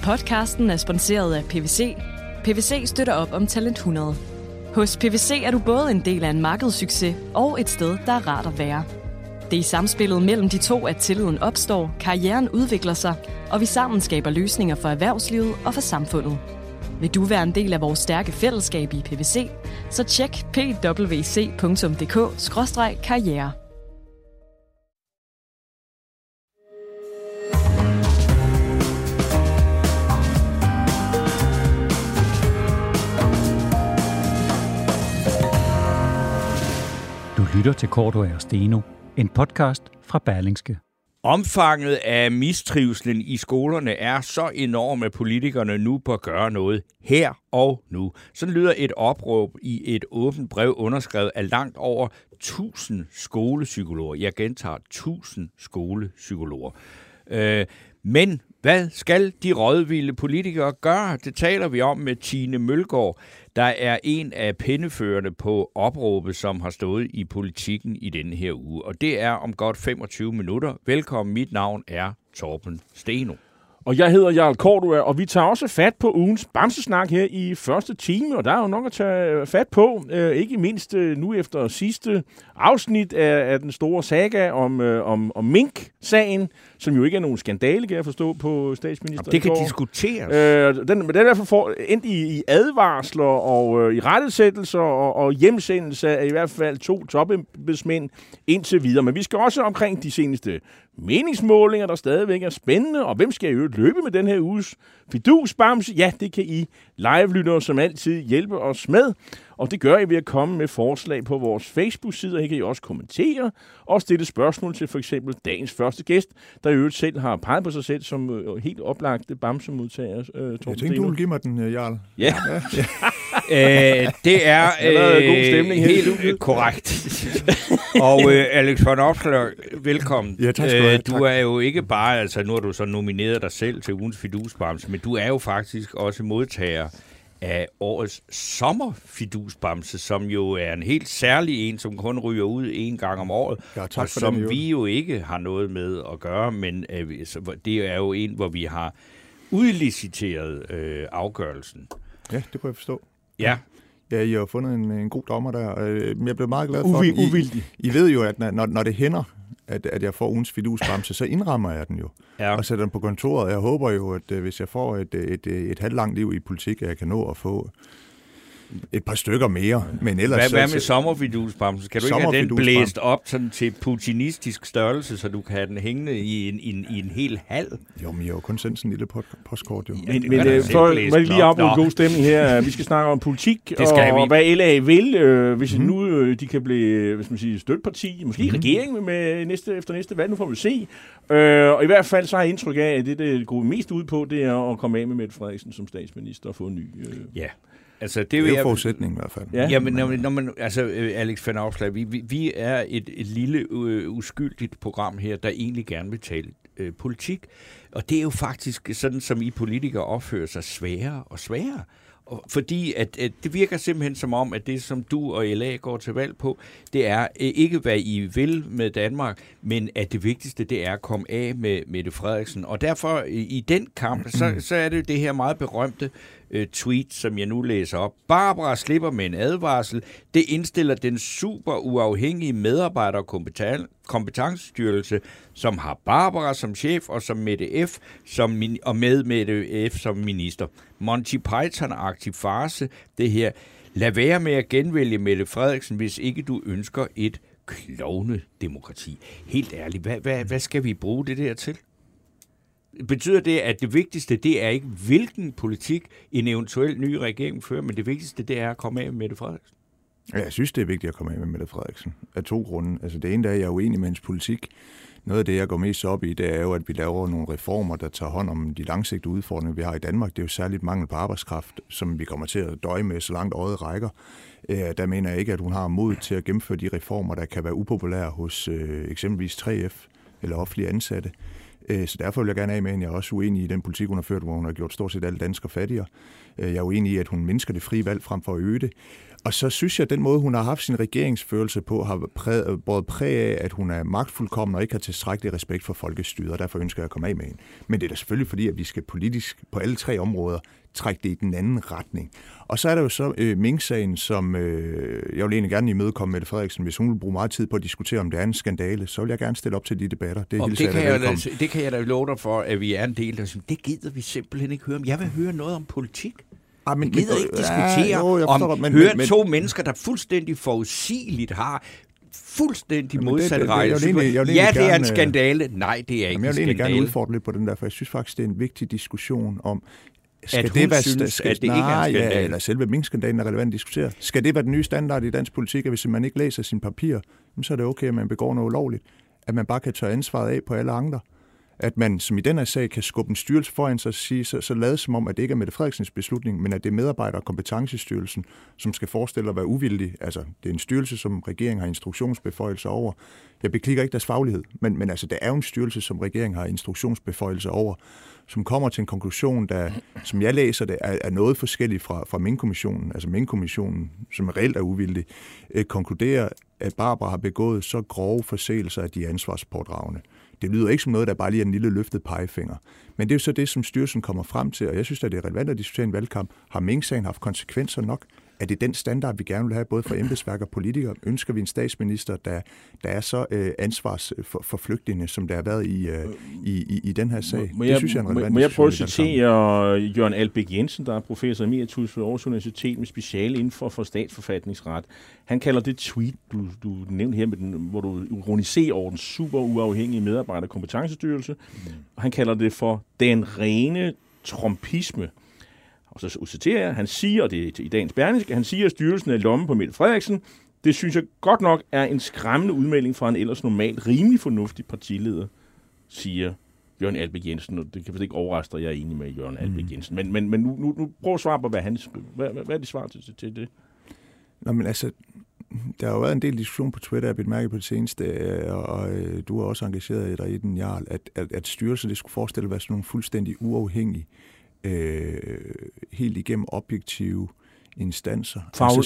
Podcasten er sponsoreret af PwC. PwC støtter op om Talent 100. Hos PwC er du både en del af en markedssucces og et sted, der er rart at være. Det er i samspillet mellem de to, at tilliden opstår, karrieren udvikler sig, og vi sammen skaber løsninger for erhvervslivet og for samfundet. Vil du være en del af vores stærke fællesskab i PwC, så tjek pwc.dk/karriere. Du lytter til Cordua og Steno, en podcast fra Berlingske. Omfanget af mistrivslen i skolerne er så enorm, at politikerne nu bør gøre noget her og nu. Sådan lyder et opråb i et åbent brev underskrevet af langt over 1000 skolepsykologer. Jeg gentager 1000 skolepsykologer. Men hvad skal de rådvilde politikere gøre? Det taler vi om med Tine Mølgaard, der er en af penneførerne på opråbet, som har stået i Politikken i denne her uge. Og det er om godt 25 minutter. Velkommen, mit navn er Torben Steno. Og jeg hedder Jarl Cordua, og vi tager også fat på ugens bamsesnak her i første time, og der er jo nok at tage fat på, ikke mindst nu efter sidste afsnit af den store saga om Mink-sagen, som jo ikke er nogen skandale, kan jeg forstå, på statsministeren. Det kan diskuteres. Den er derfor endt i advarsler og i rettesættelser og hjemsendelse af i hvert fald 2 topembedsmænd indtil videre. Men vi skal også omkring de seneste meningsmålinger, der stadigvæk er spændende, og hvem skal i øvrigt løbe med den her uges fidusbamse? Ja, det kan I live-lyttere som altid hjælpe os med, og det gør I ved at komme med forslag på vores Facebook-side, her kan I også kommentere og stille spørgsmål til for eksempel dagens første gæst, der i øvrigt selv har peget på sig selv som helt oplagte bamsemodtager. Jeg tænkte, du ville give mig den, Jarl. Ja. Det er god stemning helt korrekt. Og Alex von Opsler, velkommen. Ja, tak skal du have. Du er jo ikke bare, altså nu har du så nomineret dig selv til ugens fidusbamse, men du er jo faktisk også modtager af årets sommerfidusbamse, som jo er en helt særlig en, som kun ryger ud en gang om året, og som vi jo ikke har noget med at gøre, men det er jo en, hvor vi har udliciteret afgørelsen. Ja, det kunne jeg forstå. Ja. Ja, I har fundet en god dommer der. Jeg blev meget glad for, uvildig. I ved jo, at når det hænder, at jeg får ugens fidusbamse, så indrammer jeg den jo. Ja. Og sætter den på kontoret. Jeg håber jo, at hvis jeg får et halvt liv i politik, at jeg kan nå at få et par stykker mere. Men ellers, hvad med sommerfidusbamsen? Kan du ikke have den blæst op sådan til putinistisk størrelse, så du kan have den hængende i en hel halv? Jo, men jeg har jo kun sendt sådan en lille postkort. Jo. Men for lige op en god stemning her. Vi skal snakke om politik, og hvad LA vil, hvis nu de kan blive, hvis man siger, støtteparti, måske regering med efter næste valg. Nu får vi se. Og i hvert fald så har jeg indtryk af, at det går mest ud på, det er at komme af med Mette Frederiksen som statsminister og få en ny. Ja. Altså, det er jo forudsætningen i hvert fald. Ja, ja, men når man, altså Alex van Opslag, vi er et lille uskyldigt program her, der egentlig gerne vil tale politik. Og det er jo faktisk sådan, som I politikere opfører sig sværere og sværere. Fordi at det virker simpelthen som om, at det, som du og LA går til valg på, det er ikke, hvad I vil med Danmark, men at det vigtigste, det er at komme af med Mette Frederiksen. Og derfor i den kamp, så er det det her meget berømte tweet, som jeg nu læser op. Barbara slipper med en advarsel. Det indstiller den super uafhængige medarbejder- og kompetencestyrelse, som har Barbara som chef og som Mette F. og med Mette F. som minister. Monty Python-aktiv farce, det her. Lad være med at genvælge Mette Frederiksen, hvis ikke du ønsker et klovnedemokrati. Helt ærligt, hvad skal vi bruge det der til? Betyder det, at det vigtigste, det er ikke, hvilken politik en eventuel ny regering fører, men det vigtigste, det er at komme af med Mette Frederiksen? Ja, jeg synes, det er vigtigt at komme af med Mette Frederiksen. Af 2 grunde. Altså det ene, der er jeg er uenig med hendes politik. Noget af det, jeg går mest op i, det er jo, at vi laver nogle reformer, der tager hånd om de langsigtede udfordringer, vi har i Danmark. Det er jo særligt mangel på arbejdskraft, som vi kommer til at døje med, så langt øjet rækker. Der mener jeg ikke, at hun har mod til at gennemføre de reformer, der kan være upopulære hos eksempelvis 3F eller offentlige ansatte. Så derfor vil jeg gerne af med hende. Jeg er også uenig i den politik, hun har ført, hvor hun har gjort stort set alle danskere fattigere. Jeg er uenig i, at hun mindsker det frie valg frem for at øge det. Og så synes jeg, at den måde, hun har haft sin regeringsførelse på, har båret præg af, at hun er magtfuldkommen og ikke har tilstrækkelig respekt for folkestyret, og derfor ønsker jeg at komme af med hende. Men det er da selvfølgelig fordi, at vi skal politisk på alle 3 områder trække det i den anden retning. Og så er der jo så Mink-sagen, som jeg vil egentlig gerne imødekomme Mette Frederiksen. Hvis hun vil bruge meget tid på at diskutere, om det er en skandale, så vil jeg gerne stille op til de debatter. Det kan jeg da love dig for, at vi er en del, der siger, det gider vi simpelthen ikke høre om. Jeg vil høre noget om politik. Jeg gider ikke diskutere to mennesker, der fuldstændig forudsigeligt har fuldstændig modsat rejse. Ja, det er en skandale. Nej, det er ikke en skandale. Jeg vil egentlig gerne udfordre lidt på den der, for jeg synes faktisk, det er en vigtig diskussion om, at det ikke er en skandale. Ja, eller selve Mink-skandalen er relevant at diskutere. Skal det være den nye standard i dansk politik, at hvis man ikke læser sine papirer, så er det okay, at man begår noget ulovligt. At man bare kan tørre ansvaret af på alle andre. At man, som i den her sag, kan skubbe en styrelse foran sig og sige, så lade som om, at det ikke er Mette Frederiksens beslutning, men at det er medarbejder- og kompetencestyrelsen, som skal forestille at være uvildig. Altså, det er en styrelse, som regeringen har instruktionsbeføjelser over. Jeg beklikker ikke deres faglighed, men altså, det er jo en styrelse, som regeringen har instruktionsbeføjelser over, som kommer til en konklusion, der, som jeg læser det, er noget forskelligt fra Mink-kommissionen. Altså Mink-kommissionen, som reelt er uvildig, konkluderer, at Barbara har begået så grove forseelser, at de er ansvarspådragende. Det lyder ikke som noget, der bare lige er en lille løftet pegefinger. Men det er jo så det, som styrelsen kommer frem til, og jeg synes, at det er relevant at diskutere en valgkamp. Har Mink-sagen haft konsekvenser nok? Er det den standard, vi gerne vil have, både for embedsværk og politikere? Ønsker vi en statsminister, der er så ansvarsforflygtigende, som der har været i den her sag? Det synes jeg er en relevant. Må jeg prøve at citere Jørgen Albæk Jensen, der er professor emeritus ved Aarhus Universitet med speciale inden for statsforfatningsret. Han kalder det tweet, du nævnte her, hvor du ironiserer over den super uafhængige medarbejderkompetencestyrelse. Han kalder det for den rene trumpisme. Og så citerer jeg, han siger, og det er i dagens Berlingske, han siger, at styrelsen er i lommen på Mette Frederiksen. Det synes jeg godt nok er en skræmmende udmelding fra en ellers normalt rimelig fornuftig partileder, siger Jørgen Albæk Jensen. Og det kan ikke overraske, at jeg er enig med Jørgen Albæk Jensen. Men nu prøv at svare på, hvad er det svar til det? Nå, men altså, der har jo været en del diskussion på Twitter, jeg har blivet mærket på det seneste, og du er også engageret i dig i den, Jarl, at styrelsen det skulle forestille at være sådan nogle fuldstændig uafhængige, helt igennem objektive instanser.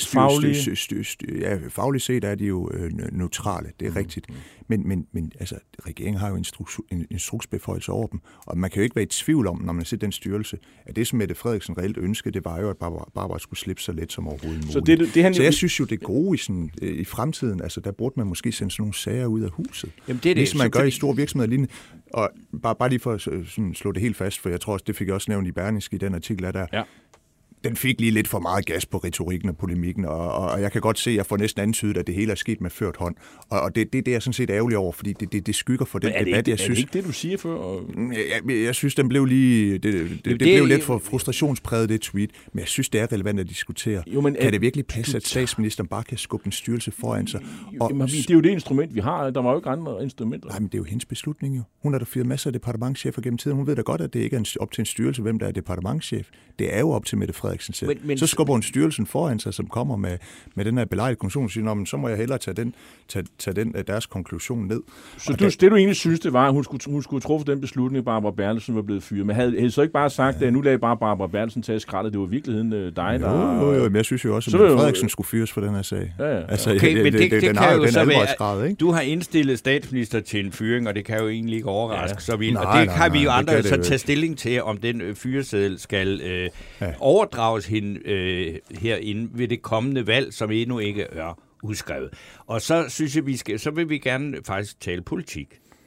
Fagligt set er de jo neutrale, det er rigtigt. Men altså, regeringen har jo instruksbeføjelser over dem, og man kan jo ikke være i tvivl om, når man ser den styrelse, at det, som Mette Frederiksen reelt ønskede, det var jo, at Barbara skulle slippe så let som overhovedet muligt. Så jeg synes jo, det er gode i fremtiden, altså der burde man måske sende sådan nogle sager ud af huset. Jamen, det er ligesom man gør i store virksomheder lignende. Og bare lige for at sådan, slå det helt fast, for jeg tror også, det fik jeg også nævnt i Berlingske i den artikel, der ja. Den fik lige lidt for meget gas på retorikken og polemikken, og jeg kan godt se, at jeg får næsten antydet, at det hele er sket med ført hånd. Og det er jeg sådan set ærgerlig over, fordi det skygger for den debat, jeg synes. Er det ikke det, du siger før? Jeg synes, den blev lige... Det blev lidt for frustrationspræget, det tweet, men jeg synes, det er relevant at diskutere. Kan det virkelig passe, at statsministeren bare kan skubbe en styrelse foran sig? Det er jo det instrument, vi har. Der var jo ikke andre instrumenter. Nej, men det er jo hendes beslutning jo. Hun har da fyret masser af departementschefer gennem tiden. Hun ved da godt, at det ikke er op til en styrelse, hvem der er departementschef. Det er jo op til Mette Frederiksen selv. Så skubber hun styrelsen foran sig, som kommer med den her belejlige konklusion, og siger, så må jeg hellere tage den deres konklusion ned. Så det du egentlig synes, det var, at hun skulle træffe den beslutning, at Barbara Bertelsen var blevet fyret. Men havde så ikke bare sagt, at nu lagde bare Barbara Bertelsen tage skraldet, det var i virkeligheden dig, der... Jo, men jeg synes jo også, at Mette Frederiksen skulle fyres for den her sag. Ja. Altså, okay, men det kan jo så være, du har indstillet statsminister til en fyring, og det kan jo egentlig ikke overraske så vildt. Og det kan vi jo andre så tage stilling til, om den fyreseddel skal overdrages hende herinde ved det kommende valg, som endnu ikke er udskrevet. Og så synes jeg, så vil vi gerne faktisk tale politik.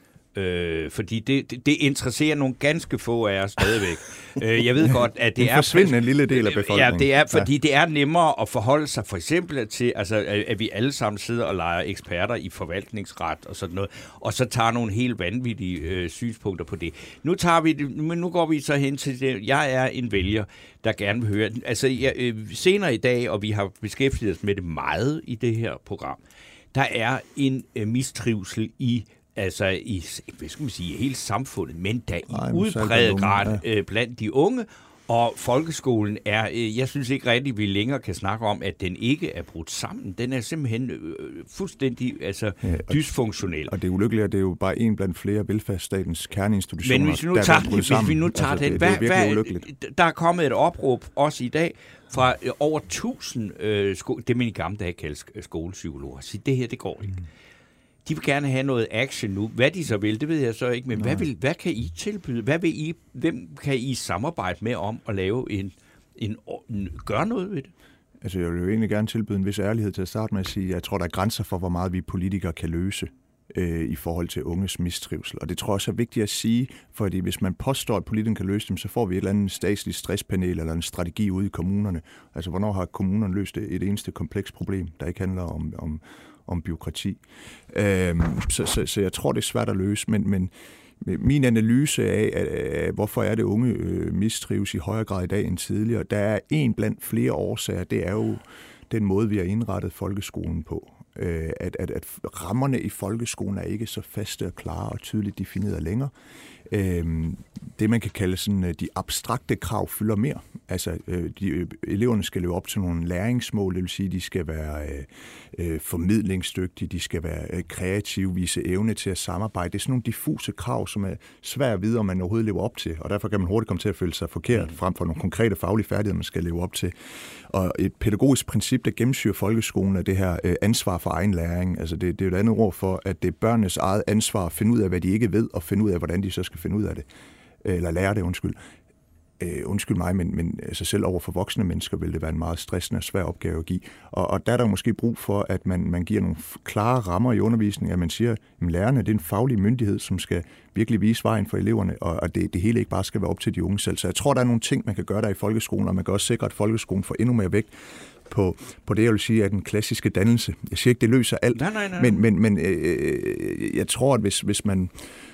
Fordi det interesserer nogle ganske få af os stadigvæk. Jeg ved godt, at det er... forsvindende en lille del af befolkningen. Ja, det er, fordi det er nemmere at forholde sig for eksempel til, altså, at vi alle sammen sidder og leger eksperter i forvaltningsret og sådan noget, og så tager nogle helt vanvittige synspunkter på det. Nu går vi så hen til det. Jeg er en vælger, der gerne vil høre... Altså, senere i dag, og vi har beskæftiget os med det meget i det her program, der er en mistrivsel i hvad skal man sige, hele samfundet, men der i udpræget grad blandt de unge, Og folkeskolen er, jeg synes ikke rigtigt, vi længere kan snakke om, at den ikke er brudt sammen. Den er simpelthen fuldstændig dysfunktionel. Og det er ulykkeligt, at det er jo bare en blandt flere velfærdsstatens kerneinstitutioner. Men hvis vi nu tager den, der er kommet et opråb også i dag fra over 1000, det man i gamle dage kaldte skolepsykologer. Så det her, det går ikke. De vil gerne have noget action nu. Hvad de så vil, det ved jeg så ikke, men hvad kan I tilbyde? Hvem kan I samarbejde med om at lave gøre noget ved det? Altså, jeg vil jo egentlig gerne tilbyde en vis ærlighed til at starte med at sige, at jeg tror, der er grænser for, hvor meget vi politikere kan løse i forhold til unges mistrivsel. Og det tror jeg også er vigtigt at sige, fordi hvis man påstår, at politikerne kan løse dem, så får vi et eller andet statsligt stresspanel eller en strategi ude i kommunerne. Altså, hvornår har kommunerne løst et eneste komplekst problem, der ikke handler om bureaukrati. Så jeg tror, det er svært at løse, men min analyse af, hvorfor er det unge mistrives i højere grad i dag end tidligere, der er en blandt flere årsager, det er jo den måde, vi har indrettet folkeskolen på. At rammerne i folkeskolen er ikke så faste og klare og tydeligt defineret længere. Det, man kan kalde sådan, de abstrakte krav fylder mere. Altså, eleverne skal leve op til nogle læringsmål, det vil sige, de skal være formidlingsdygtige, de skal være kreative, vise evne til at samarbejde. Det er sådan nogle diffuse krav, som er svært at vide, om man overhovedet lever op til, og derfor kan man hurtigt komme til at føle sig forkert, frem for nogle konkrete faglige færdigheder, man skal leve op til. Og et pædagogisk princip, der gennemsyrer folkeskolen, er det her ansvar for egen læring. Altså, det er et andet ord for, at det er børnenes eget ansvar at finde ud af, hvad de ikke ved, og finde ud af, hvordan de så skal finde ud af det. Eller lære det, undskyld mig, men altså selv over for voksne mennesker vil det være en meget stressende og svær opgave at give. Og der er der måske brug for, at man giver nogle klare rammer i undervisningen, at man siger, at lærerne det er en faglig myndighed, som skal virkelig vise vejen for eleverne, og det hele ikke bare skal være op til de unge selv. Så jeg tror, der er nogle ting, man kan gøre der i folkeskolen, og man kan også sikre, at folkeskolen får endnu mere vægt på det, jeg vil sige, er den klassiske dannelse. Jeg siger ikke, det løser alt, nej. Men jeg tror, at hvis man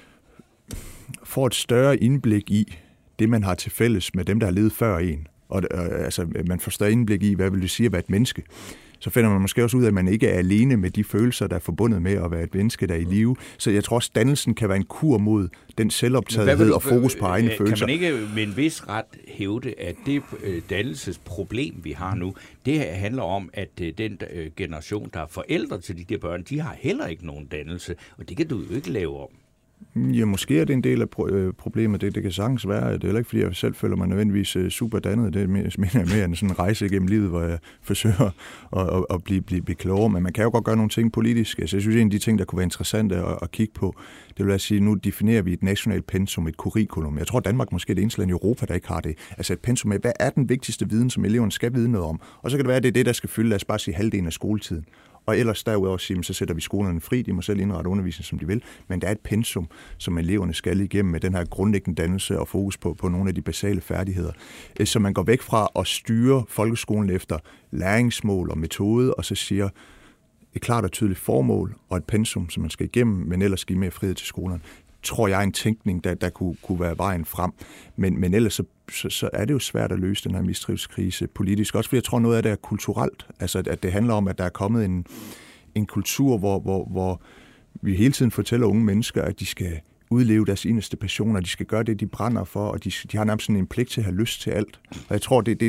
får et større indblik i det, man har til fælles med dem, der har levet før en, og altså, man får større indblik i, hvad vil det sige at være et menneske, så finder man måske også ud af, at man ikke er alene med de følelser, der er forbundet med at være et menneske, der er i live. Så jeg tror også, dannelsen kan være en kur mod den selvoptagethed og fokus på egne følelser. Kan man ikke med en vis ret hævde, at det dannelsesproblem, vi har nu, det handler om, at den generation, der er forældre til de der børn, de har heller ikke nogen dannelse, og det kan du jo ikke lave om. Ja, måske er det en del af problemet. Det kan sagtens være. Det er heller ikke, fordi jeg selv føler mig nødvendigvis super dannet. Det mener jeg mere end sådan en rejse igennem livet, hvor jeg forsøger at blive klogere. Men man kan jo godt gøre nogle ting politisk. Altså, jeg synes, en af de ting, der kunne være interessante at kigge på, det vil være at sige, nu definerer vi et nationalt pensum, et curriculum. Jeg tror, Danmark måske er det eneste land i Europa, der ikke har det. Altså et pensum med, hvad er den vigtigste viden, som eleverne skal vide noget om? Og så kan det være, at det er det, der skal fylde, lad os bare sige, halvdelen af skoletiden. Og ellers derudover sige, så sætter vi skolerne fri, de må selv indrette undervisning, som de vil, men der er et pensum, som eleverne skal igennem med den her grundlæggende dannelse og fokus på nogle af de basale færdigheder. Så man går væk fra at styre folkeskolen efter læringsmål og metode, og så siger et klart og tydeligt formål og et pensum, som man skal igennem, men ellers give mere frihed til skolerne. Tror jeg er en tænkning, der kunne være vejen frem. Men ellers så er det jo svært at løse den her mistrivselskrise politisk. Også fordi jeg tror, noget af det er kulturelt. Altså at det handler om, at der er kommet en kultur, hvor vi hele tiden fortæller unge mennesker, at de skal udleve deres inderste passioner, de skal gøre det, de brænder for, og de har nærmest sådan en pligt til at have lyst til alt. Og jeg tror, det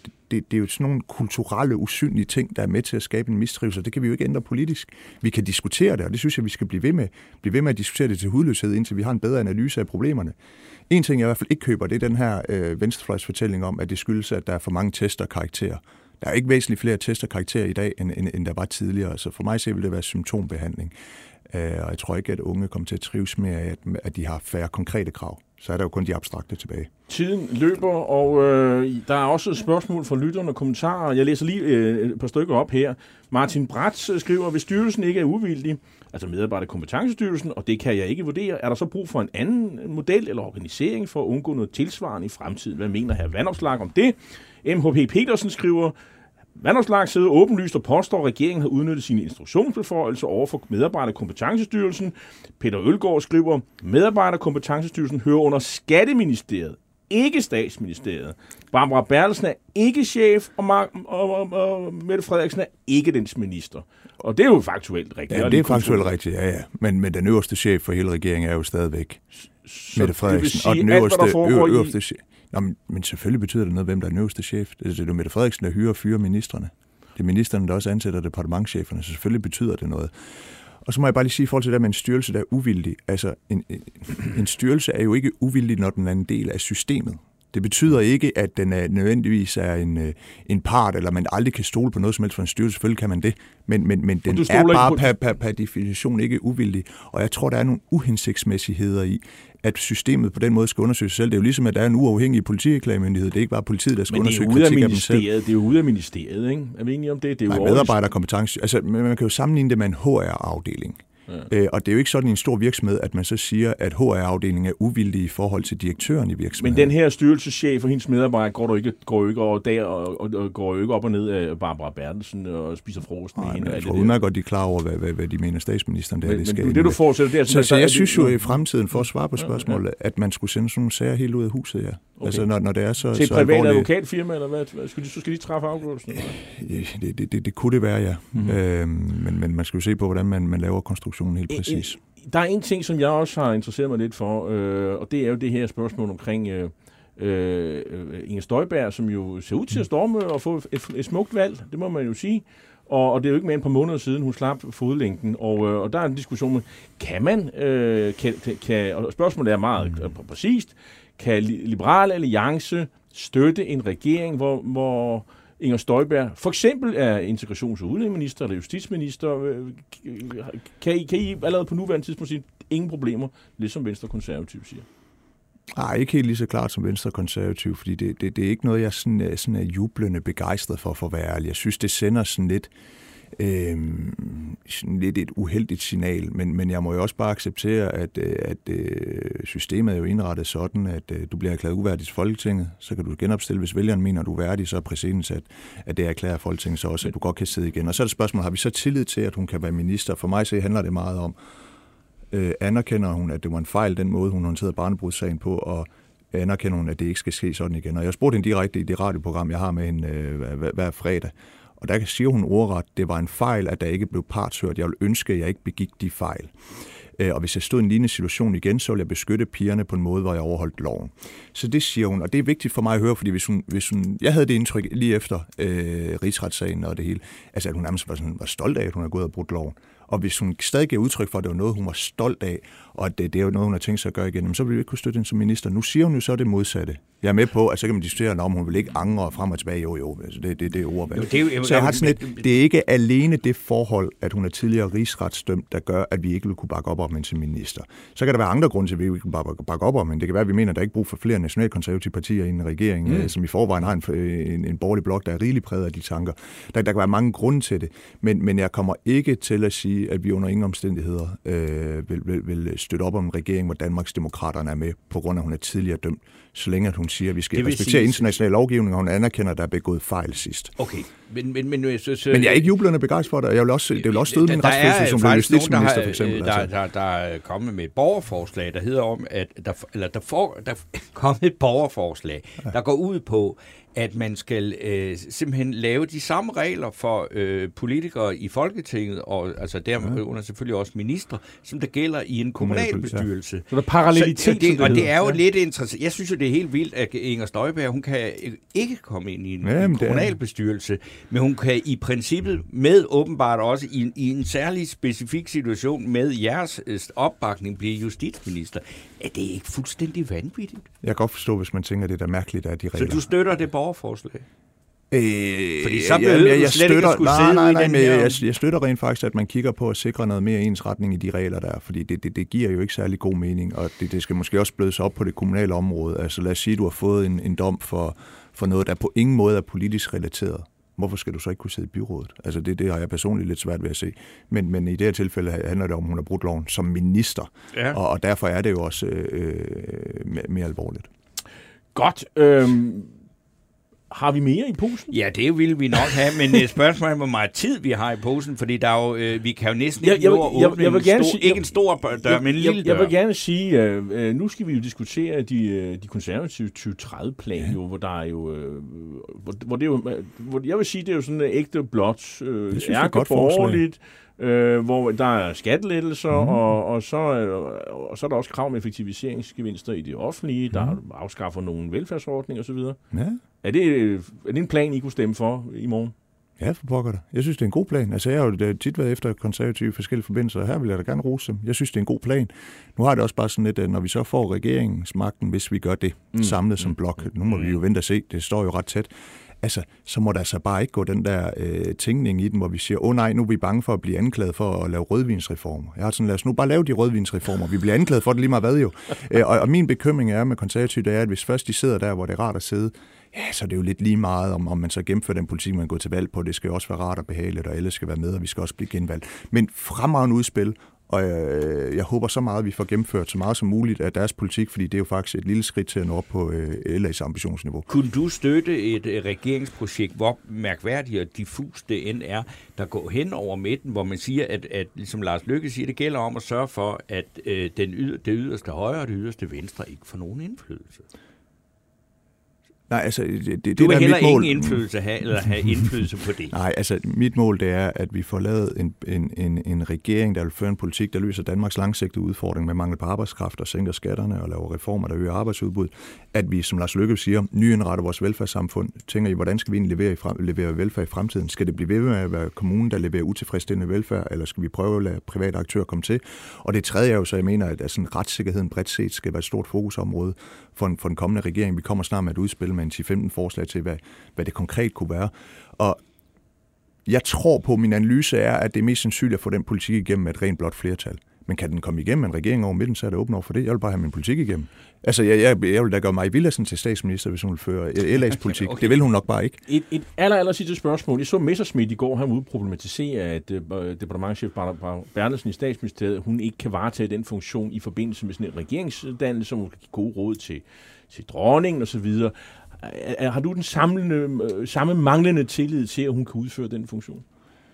er jo sådan nogle kulturelle, usynlige ting, der er med til at skabe en mistrivsel. Det kan vi jo ikke ændre politisk. Vi kan diskutere det, og det synes jeg, vi skal blive ved med. Blive ved med at diskutere det til hudløshed, indtil vi har en bedre analyse af problemerne. En ting, jeg i hvert fald ikke køber, det er den her venstrefløjsfortælling om, at det skyldes, at der er for mange tester og karakterer. Der er ikke væsentligt flere tester og karakterer i dag, end der var tidligere. Så for mig så vil det være symptombehandling. Og jeg tror ikke, at unge kommer til at trives med, at de har færre konkrete krav. Så er der jo kun de abstrakte tilbage. Tiden løber, og der er også et spørgsmål fra lytterne og kommentarer. Jeg læser lige et par stykker op her. Martin Bratz skriver, hvis styrelsen ikke er uvildig, altså medarbejderkompetencestyrelsen, og det kan jeg ikke vurdere, er der så brug for en anden model eller organisering for at undgå noget tilsvarende i fremtiden? Hvad mener hr. Vanopslagh om det? MHP Petersen skriver, Vanopslagh sidder åbenlyst og påstår, at regeringen har udnyttet sine instruktionsbeføjelser over for Medarbejderkompetencestyrelsen. Peter Ølgaard skriver, Medarbejderkompetencestyrelsen hører under Skatteministeriet, ikke Statsministeriet. Barbara Bertelsen er ikke chef, og Mette Frederiksen er ikke dens minister. Og det er jo faktuelt rigtigt. Ja, det er faktuelt rigtigt, ja. Men den øverste chef for hele regeringen er jo stadigvæk Mette Frederiksen. Og den øverste chef. Nå, men selvfølgelig betyder det noget, hvem der er den øverste chef. Det er jo Mette Frederiksen, der hyrer og fyrer ministerne. Det er ministerne, der også ansætter departementscheferne, så selvfølgelig betyder det noget. Og så må jeg bare lige sige i forhold til det med en styrelse, der er uvildig. Altså, en styrelse er jo ikke uvildig, når den er en del af systemet. Det betyder ikke, at den nødvendigvis er en part, eller man aldrig kan stole på noget som helst for en styrelse. Selvfølgelig kan man det, men den er bare per definition ikke uvildig. Og jeg tror, der er nogle uhensigtsmæssigheder i, at systemet på den måde skal undersøge sig selv. Det er jo ligesom, at der er en uafhængig politiklagemyndighed. Det er ikke bare politiet, der skal undersøge kritik af dem selv. Det er jo ude af ministeriet, ikke? Er vi enige om det? Det er jo medarbejderkompetence. Altså, man kan jo sammenligne det med en HR-afdeling. Ja. Og det er jo ikke sådan i en stor virksomhed, at man så siger, at HR-afdelingen er uvildig i forhold til direktøren i virksomheden. Men den her styrelseschef og hendes medarbejder går jo ikke op og ned af Barbara Bertelsen og spiser frokost med hende. Jeg tror udmærket godt, de er klar over, hvad de mener statsministeren. Men det du fortsætter der... Så jeg synes jo i fremtiden, for at svare på spørgsmålet, at man skulle sende sådan nogle sager helt ud af huset, ja. Okay. Altså når det er så til et privat advokatfirma, eller hvad? Skal de træffe afgørelsen? Det kunne det være, ja. Men man skal jo se på, hvordan man laver konstruktionen helt præcis. Der er en ting, som jeg også har interesseret mig lidt for, og det er jo det her spørgsmål omkring Inger Støjberg, som jo ser ud til at storme og få et smukt valg, det må man jo sige. Og det er jo ikke mere end et par måneder siden, hun slap fodlænken, og der er en diskussion med, kan man, og spørgsmålet er meget præcist, kan Liberal Alliance støtte en regering, hvor Inger Støjberg for eksempel er integrations- og udlændingeminister eller justitsminister? Kan I allerede på nuværende tidspunkt sige, ingen problemer, ligesom Venstre Konservativ siger? Nej, ikke helt lige så klart som Venstre Konservativ, fordi det er ikke noget, jeg sådan er jublende begejstret for at være ærlig. Jeg synes, det sender sådan lidt et uheldigt signal, men jeg må jo også bare acceptere, at systemet er jo indrettet sådan, at du bliver erklæret uværdig til Folketinget, så kan du genopstille, hvis vælgeren mener, at du er værdig, så er præcedens, at det erklærer Folketinget så også, at du godt kan sidde igen. Og så er det spørgsmål, har vi så tillid til, at hun kan være minister? For mig så handler det meget om, anerkender hun, at det var en fejl, den måde, hun håndterede barnebrudssagen på, og anerkender hun, at det ikke skal ske sådan igen. Og jeg spurgte hende direkte i det radioprogram, jeg har med hende hver fredag, og der siger hun ordret, det var en fejl, at der ikke blev partshørt. Jeg vil ønske, at jeg ikke begik de fejl. Og hvis jeg stod i en lignende situation igen, så ville jeg beskytte pigerne på en måde, hvor jeg overholdt loven. Så det siger hun, og det er vigtigt for mig at høre, fordi hvis hun jeg havde det indtryk lige efter rigsretssagen og det hele, altså at hun nærmest var stolt af, at hun havde gået og brudt loven. Og hvis hun stadig gav udtryk for, at det var noget, hun var stolt af, og at det er jo noget, hun har tænkt sig at gøre igen, så ville vi ikke kunne støtte hende som minister. Nu siger hun jo så det modsatte. Jeg er med på, at så kan man diskutere, om hun vil ikke angre frem og tilbage. Jo, altså det er ordvalg. Så jeg har sådan det er ikke alene det forhold, at hun er tidligere rigsretsdømt, der gør, at vi ikke vil kunne bakke op om hende som minister. Så kan der være andre grunde til, at vi ikke kan bakke op om hende. Det kan være, at vi mener, at der ikke er brug for flere nationalkonservative partier i en regering, som i forvejen har en borgerlig blok, der er rigeligt præget af de tanker. Der kan være mange grunde til det, men jeg kommer ikke til at sige, at vi under ingen omstændigheder vil støtte op om en regering, hvor Danmarks Demokraterne er med, på grund af, at hun er tidligere dømt, så længe at hun siger, at vi skal respektere international lovgivning, og hun anerkender, at der er begået fejl sidst. Okay, men jeg er ikke jublende begejstret for det, og det vil også støde min retsfølelse som justitsminister, for eksempel. Der er kommet med et borgerforslag, der hedder om, at der kommet et borgerforslag, der går ud på, at man skal simpelthen lave de samme regler for politikere i Folketinget, og altså derunder selvfølgelig også ministre, som der gælder i en kommunalbestyrelse. Så der er parallelitet. Og det er jo lidt interessant. Jeg synes jo, det er helt vildt, at Inger Støjberg, hun kan ikke komme ind i en kommunalbestyrelse, men hun kan i princippet med åbenbart også i en særlig specifik situation med jeres opbakning blive justitsminister. Er det ikke fuldstændig vanvittigt? Jeg kan godt forstå, hvis man tænker, det er da mærkeligt, at de regler. Så du støtter det borgerforslag? Fordi så jeg støtter rent faktisk, at man kigger på at sikre noget mere ensretning i de regler der, fordi det giver jo ikke særlig god mening, og det skal måske også blødes op på det kommunale område. Altså lad os sige, at du har fået en dom for noget, der på ingen måde er politisk relateret. Hvorfor skal du så ikke kunne sidde i byrådet? Altså det har jeg personligt lidt svært ved at se. Men i det her tilfælde handler det om, hun har brudt loven som minister. Ja. Og derfor er det jo også mere alvorligt. Godt. Har vi mere i posen? Ja, det ville vi nok have, men spørgsmålet er, hvor meget tid vi har i posen, fordi der er jo, vi kan jo næsten ikke nå at åbne ikke en stor dør, men en lille dør. Jeg vil gerne sige, nu skal vi jo diskutere de konservative 2030-plan, jo, hvor der er jo, hvor det er jo, hvor jeg vil sige, det er jo sådan ægte blot, ærkeborgerligt, hvor der er skattelettelser, og så er der også krav om effektiviseringsgevinster i det offentlige, der afskaffer nogle velfærdsordninger osv. Ja. Er det en plan, I kunne stemme for i morgen? Ja, for pokker det. Jeg synes, det er en god plan. Altså, jeg har jo tit været efter konservative forskellige forbindelser, og her vil jeg da gerne rose dem. Jeg synes, det er en god plan. Nu har det også bare sådan lidt, at når vi så får regeringsmagten, hvis vi gør det samlet som blok, nu må vi jo vente og se, det står jo ret tæt, altså, så må der så bare ikke gå den der tænkning i den, hvor vi siger, nej, nu er vi bange for at blive anklaget for at lave rødvinsreformer. Jeg har sådan, lad os nu bare lave de rødvinsreformer. Vi bliver anklaget for det lige meget hvad jo. Og min bekymring er med konservative, det er, at hvis først de sidder der, hvor det er rart at sidde, ja, så er det jo lidt lige meget, om man så gennemfører den politik, man går til valg på. Det skal jo også være rart og behageligt, og alle skal være med, og vi skal også blive genvalgt. Men fremragende udspil, og jeg håber så meget, at vi får gennemført så meget som muligt af deres politik, fordi det er jo faktisk et lille skridt til at nå op på LA's ambitionsniveau. Kunne du støtte et regeringsprojekt, hvor mærkværdigt og diffus det end er, der går hen over midten, hvor man siger, at ligesom Lars Løkke siger, det gælder om at sørge for, at det yderste højre og det yderste venstre ikke får nogen indflydelse? Nej, altså, du vil heller ingen indflydelse have indflydelse på det. Nej, altså mit mål det er, at vi får lavet en regering, der vil føre en politik, der løser Danmarks langsigtede udfordring med mangel på arbejdskraft og sænker skatterne og laver reformer, der øger arbejdsudbud. At vi, som Lars Løkke siger, nyindretter vores velfærdssamfund. Tænker I, hvordan skal vi egentlig levere velfærd i fremtiden? Skal det blive ved med at være kommunen, der leverer utilfredsstillende velfærd, eller skal vi prøve at lade private aktører komme til? Og det tredje er jo så, jeg mener, at sådan retssikkerheden bredt set skal være et stort fokusområde for den kommende regering. Vi kommer snart med et udspil med en 10-15 forslag til, hvad det konkret kunne være. Og jeg tror på, min analyse er, at det er mest sandsynligt at få den politik igennem med et rent blot flertal. Men kan den komme igennem med en regering over midten, så er det åbent over for det. Jeg vil bare have min politik igennem. Altså, jeg vil da gøre mig Villadsen til statsminister, hvis hun vil føre LA's politik. Okay. Det vil hun nok bare ikke. Et aller sidste spørgsmål. Jeg så Messerschmidt i går, han ude problematisere, at departementschef Barbara Bertelsen i Statsministeriet, hun ikke kan varetage den funktion i forbindelse med sådan en regeringsdannelse, som hun kan give gode råd til dronningen osv. Har du den samme manglende tillid til, at hun kan udføre den funktion?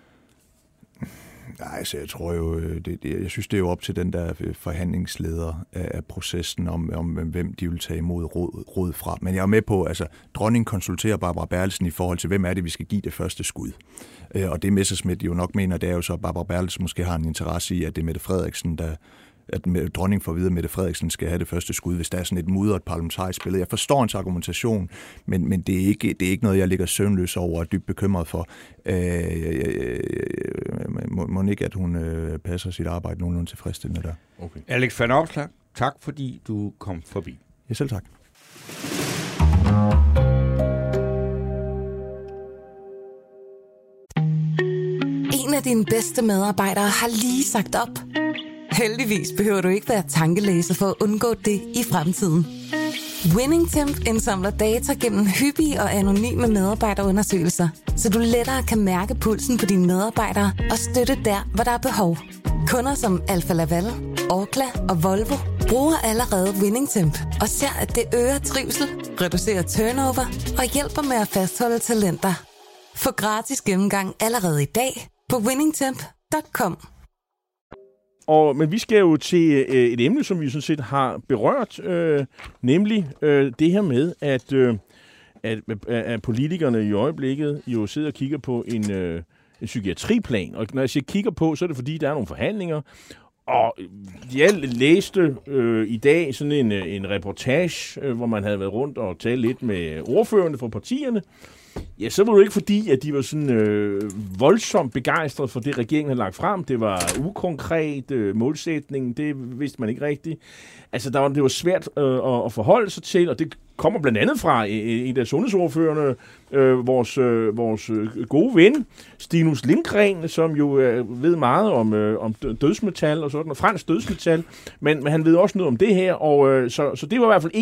Nej, altså jeg tror jo, jeg synes det er jo op til den der forhandlingsleder af processen om hvem de vil tage imod råd fra. Men jeg er med på, altså dronningen konsulterer Barbara Bertelsen i forhold til, hvem er det, vi skal give det første skud. Og det Messerschmidt jo nok mener, det er jo så, at Barbara Bertelsen måske har en interesse i, at det er Mette Frederiksen, at dronningen får at vide, at Mette Frederiksen skal have det første skud, hvis der er sådan et mudret parlamentarisk billede. Jeg forstår hans argumentation, men det er ikke noget, jeg ligger søvnløs over og er dybt bekymret for. Må ikke, at hun passer sit arbejde nogenlunde tilfredsstillende der. Okay. Alex Van Opslag, tak fordi du kom forbi. Ja, selv tak. En af dine bedste medarbejdere har lige sagt op. Heldigvis behøver du ikke være tankelæser for at undgå det i fremtiden. WinningTemp indsamler data gennem hyppige og anonyme medarbejderundersøgelser, så du lettere kan mærke pulsen på dine medarbejdere og støtte der, hvor der er behov. Kunder som Alfa Laval, Orkla og Volvo bruger allerede WinningTemp og ser, at det øger trivsel, reducerer turnover og hjælper med at fastholde talenter. Få gratis gennemgang allerede i dag på winningtemp.com. Men vi skal jo til et emne, som vi sådan set har berørt, nemlig det her med, at politikerne i øjeblikket jo sidder og kigger på en psykiatriplan. Og når jeg siger kigger på, så er det fordi, der er nogle forhandlinger. Og jeg læste i dag sådan en reportage, hvor man havde været rundt og talt lidt med ordførerne fra partierne. Ja, så var det ikke fordi, at de var sådan voldsomt begejstrede for det, regeringen havde lagt frem. Det var ukonkret målsætning, det vidste man ikke rigtigt. Altså, det var svært at forholde sig til, og det kommer blandt andet fra en af sundhedsordførerne, vores gode ven, Stinus Lindgren, som jo ved meget om dødsmetal og sådan, og fransk dødsmetal, men han ved også noget om det her, og så det var i hvert fald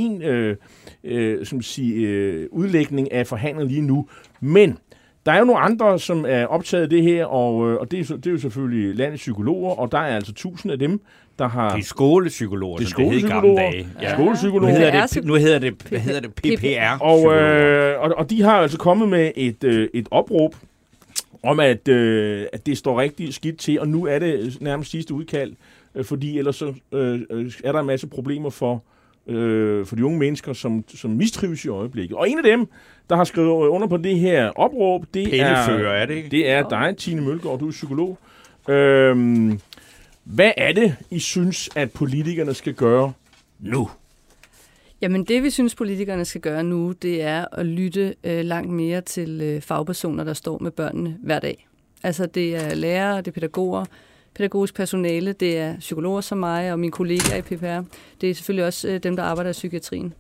en udlægning af forhandlingen lige nu. Men der er jo nogle andre, som er optaget af det her, og det er jo selvfølgelig landets psykologer, og der er altså 1000 af dem, der har... Det er skolepsykologer, som det hed i gamle dage. Ja. Skolepsykologer. Nu hedder det PPR. Og de har altså kommet med et opråb om, at det står rigtig skidt til, og nu er det nærmest sidste udkald, fordi ellers så er der en masse problemer for de unge mennesker, som mistrives i øjeblikket. Og en af dem, der har skrevet under på det her opråb, det er dig, Tine Mølgaard, du er psykolog. Hvad er det, I synes, at politikerne skal gøre nu? Jamen det, vi synes, politikerne skal gøre nu, det er at lytte langt mere til fagpersoner, der står med børnene hver dag. Altså det er lærere, det er pædagoger, pædagogisk personale, det er psykologer som mig og mine kollegaer i PPR. Det er selvfølgelig også dem, der arbejder i psykiatrien.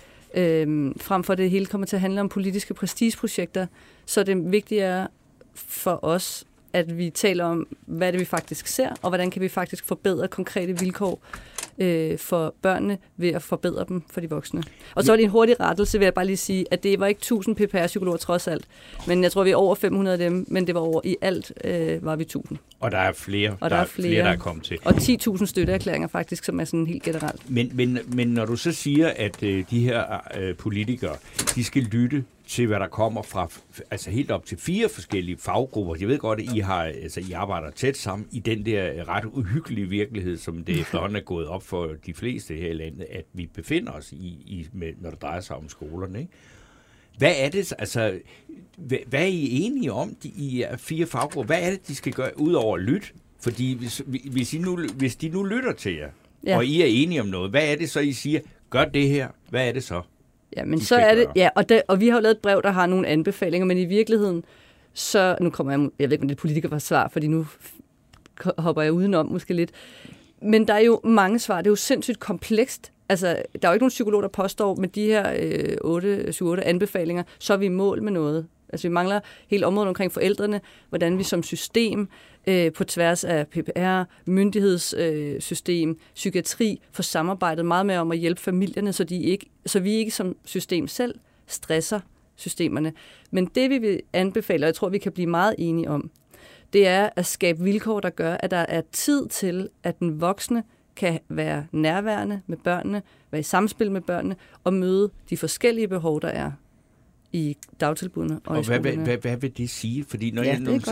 Frem for det hele kommer til at handle om politiske prestigeprojekter, så det vigtige er for os, at vi taler om, hvad det vi faktisk ser, og hvordan kan vi faktisk forbedre konkrete vilkår for børnene ved at forbedre dem for de voksne. Og så var det en hurtig rettelse, vil jeg bare lige sige, at det var ikke 1000 PPR-psykologer trods alt, men jeg tror, vi er over 500 af dem, men det var over i alt var vi 1000. Og der er flere, der er kommet til. Og 10.000 støtteerklæringer faktisk, som er sådan helt generelt. Men når du så siger, at de her politikere, de skal lytte til, hvad der kommer fra, altså helt op til 4 forskellige faggrupper. Jeg ved godt, at I arbejder tæt sammen i den der ret uhyggelige virkelighed, som det efterhånden er gået op for de fleste her i landet, at vi befinder os i når det drejer sig om skolerne, ikke? Hvad er det, altså, hvad er I enige om, I 4 faggrupper? Hvad er det, de skal gøre, ud over at lytte? Fordi hvis de nu lytter til jer, ja, og I er enige om noget, hvad er det så, I siger, gør det her, hvad er det så? Ja, men så er det, ja, og vi har jo lavet et brev, der har nogle anbefalinger, men i virkeligheden, så, nu kommer jeg ved ikke, om det er politikersvar, fordi nu hopper jeg udenom måske lidt, men der er jo mange svar, det er jo sindssygt komplekst. Altså, der er jo ikke nogen psykolog, der påstår med de her 7-8 anbefalinger, så er vi i mål med noget. Altså, vi mangler hele området omkring forældrene, hvordan vi som system på tværs af PPR, myndighedssystem, psykiatri får samarbejdet meget mere om at hjælpe familierne, så vi ikke som system selv stresser systemerne. Men det, vi vil anbefale, og jeg tror, vi kan blive meget enige om, det er at skabe vilkår, der gør, at der er tid til, at den voksne kan være nærværende med børnene, være i samspil med børnene og møde de forskellige behov, der er i dagtilbudene og i skolerne. Hvad vil det sige? Fordi når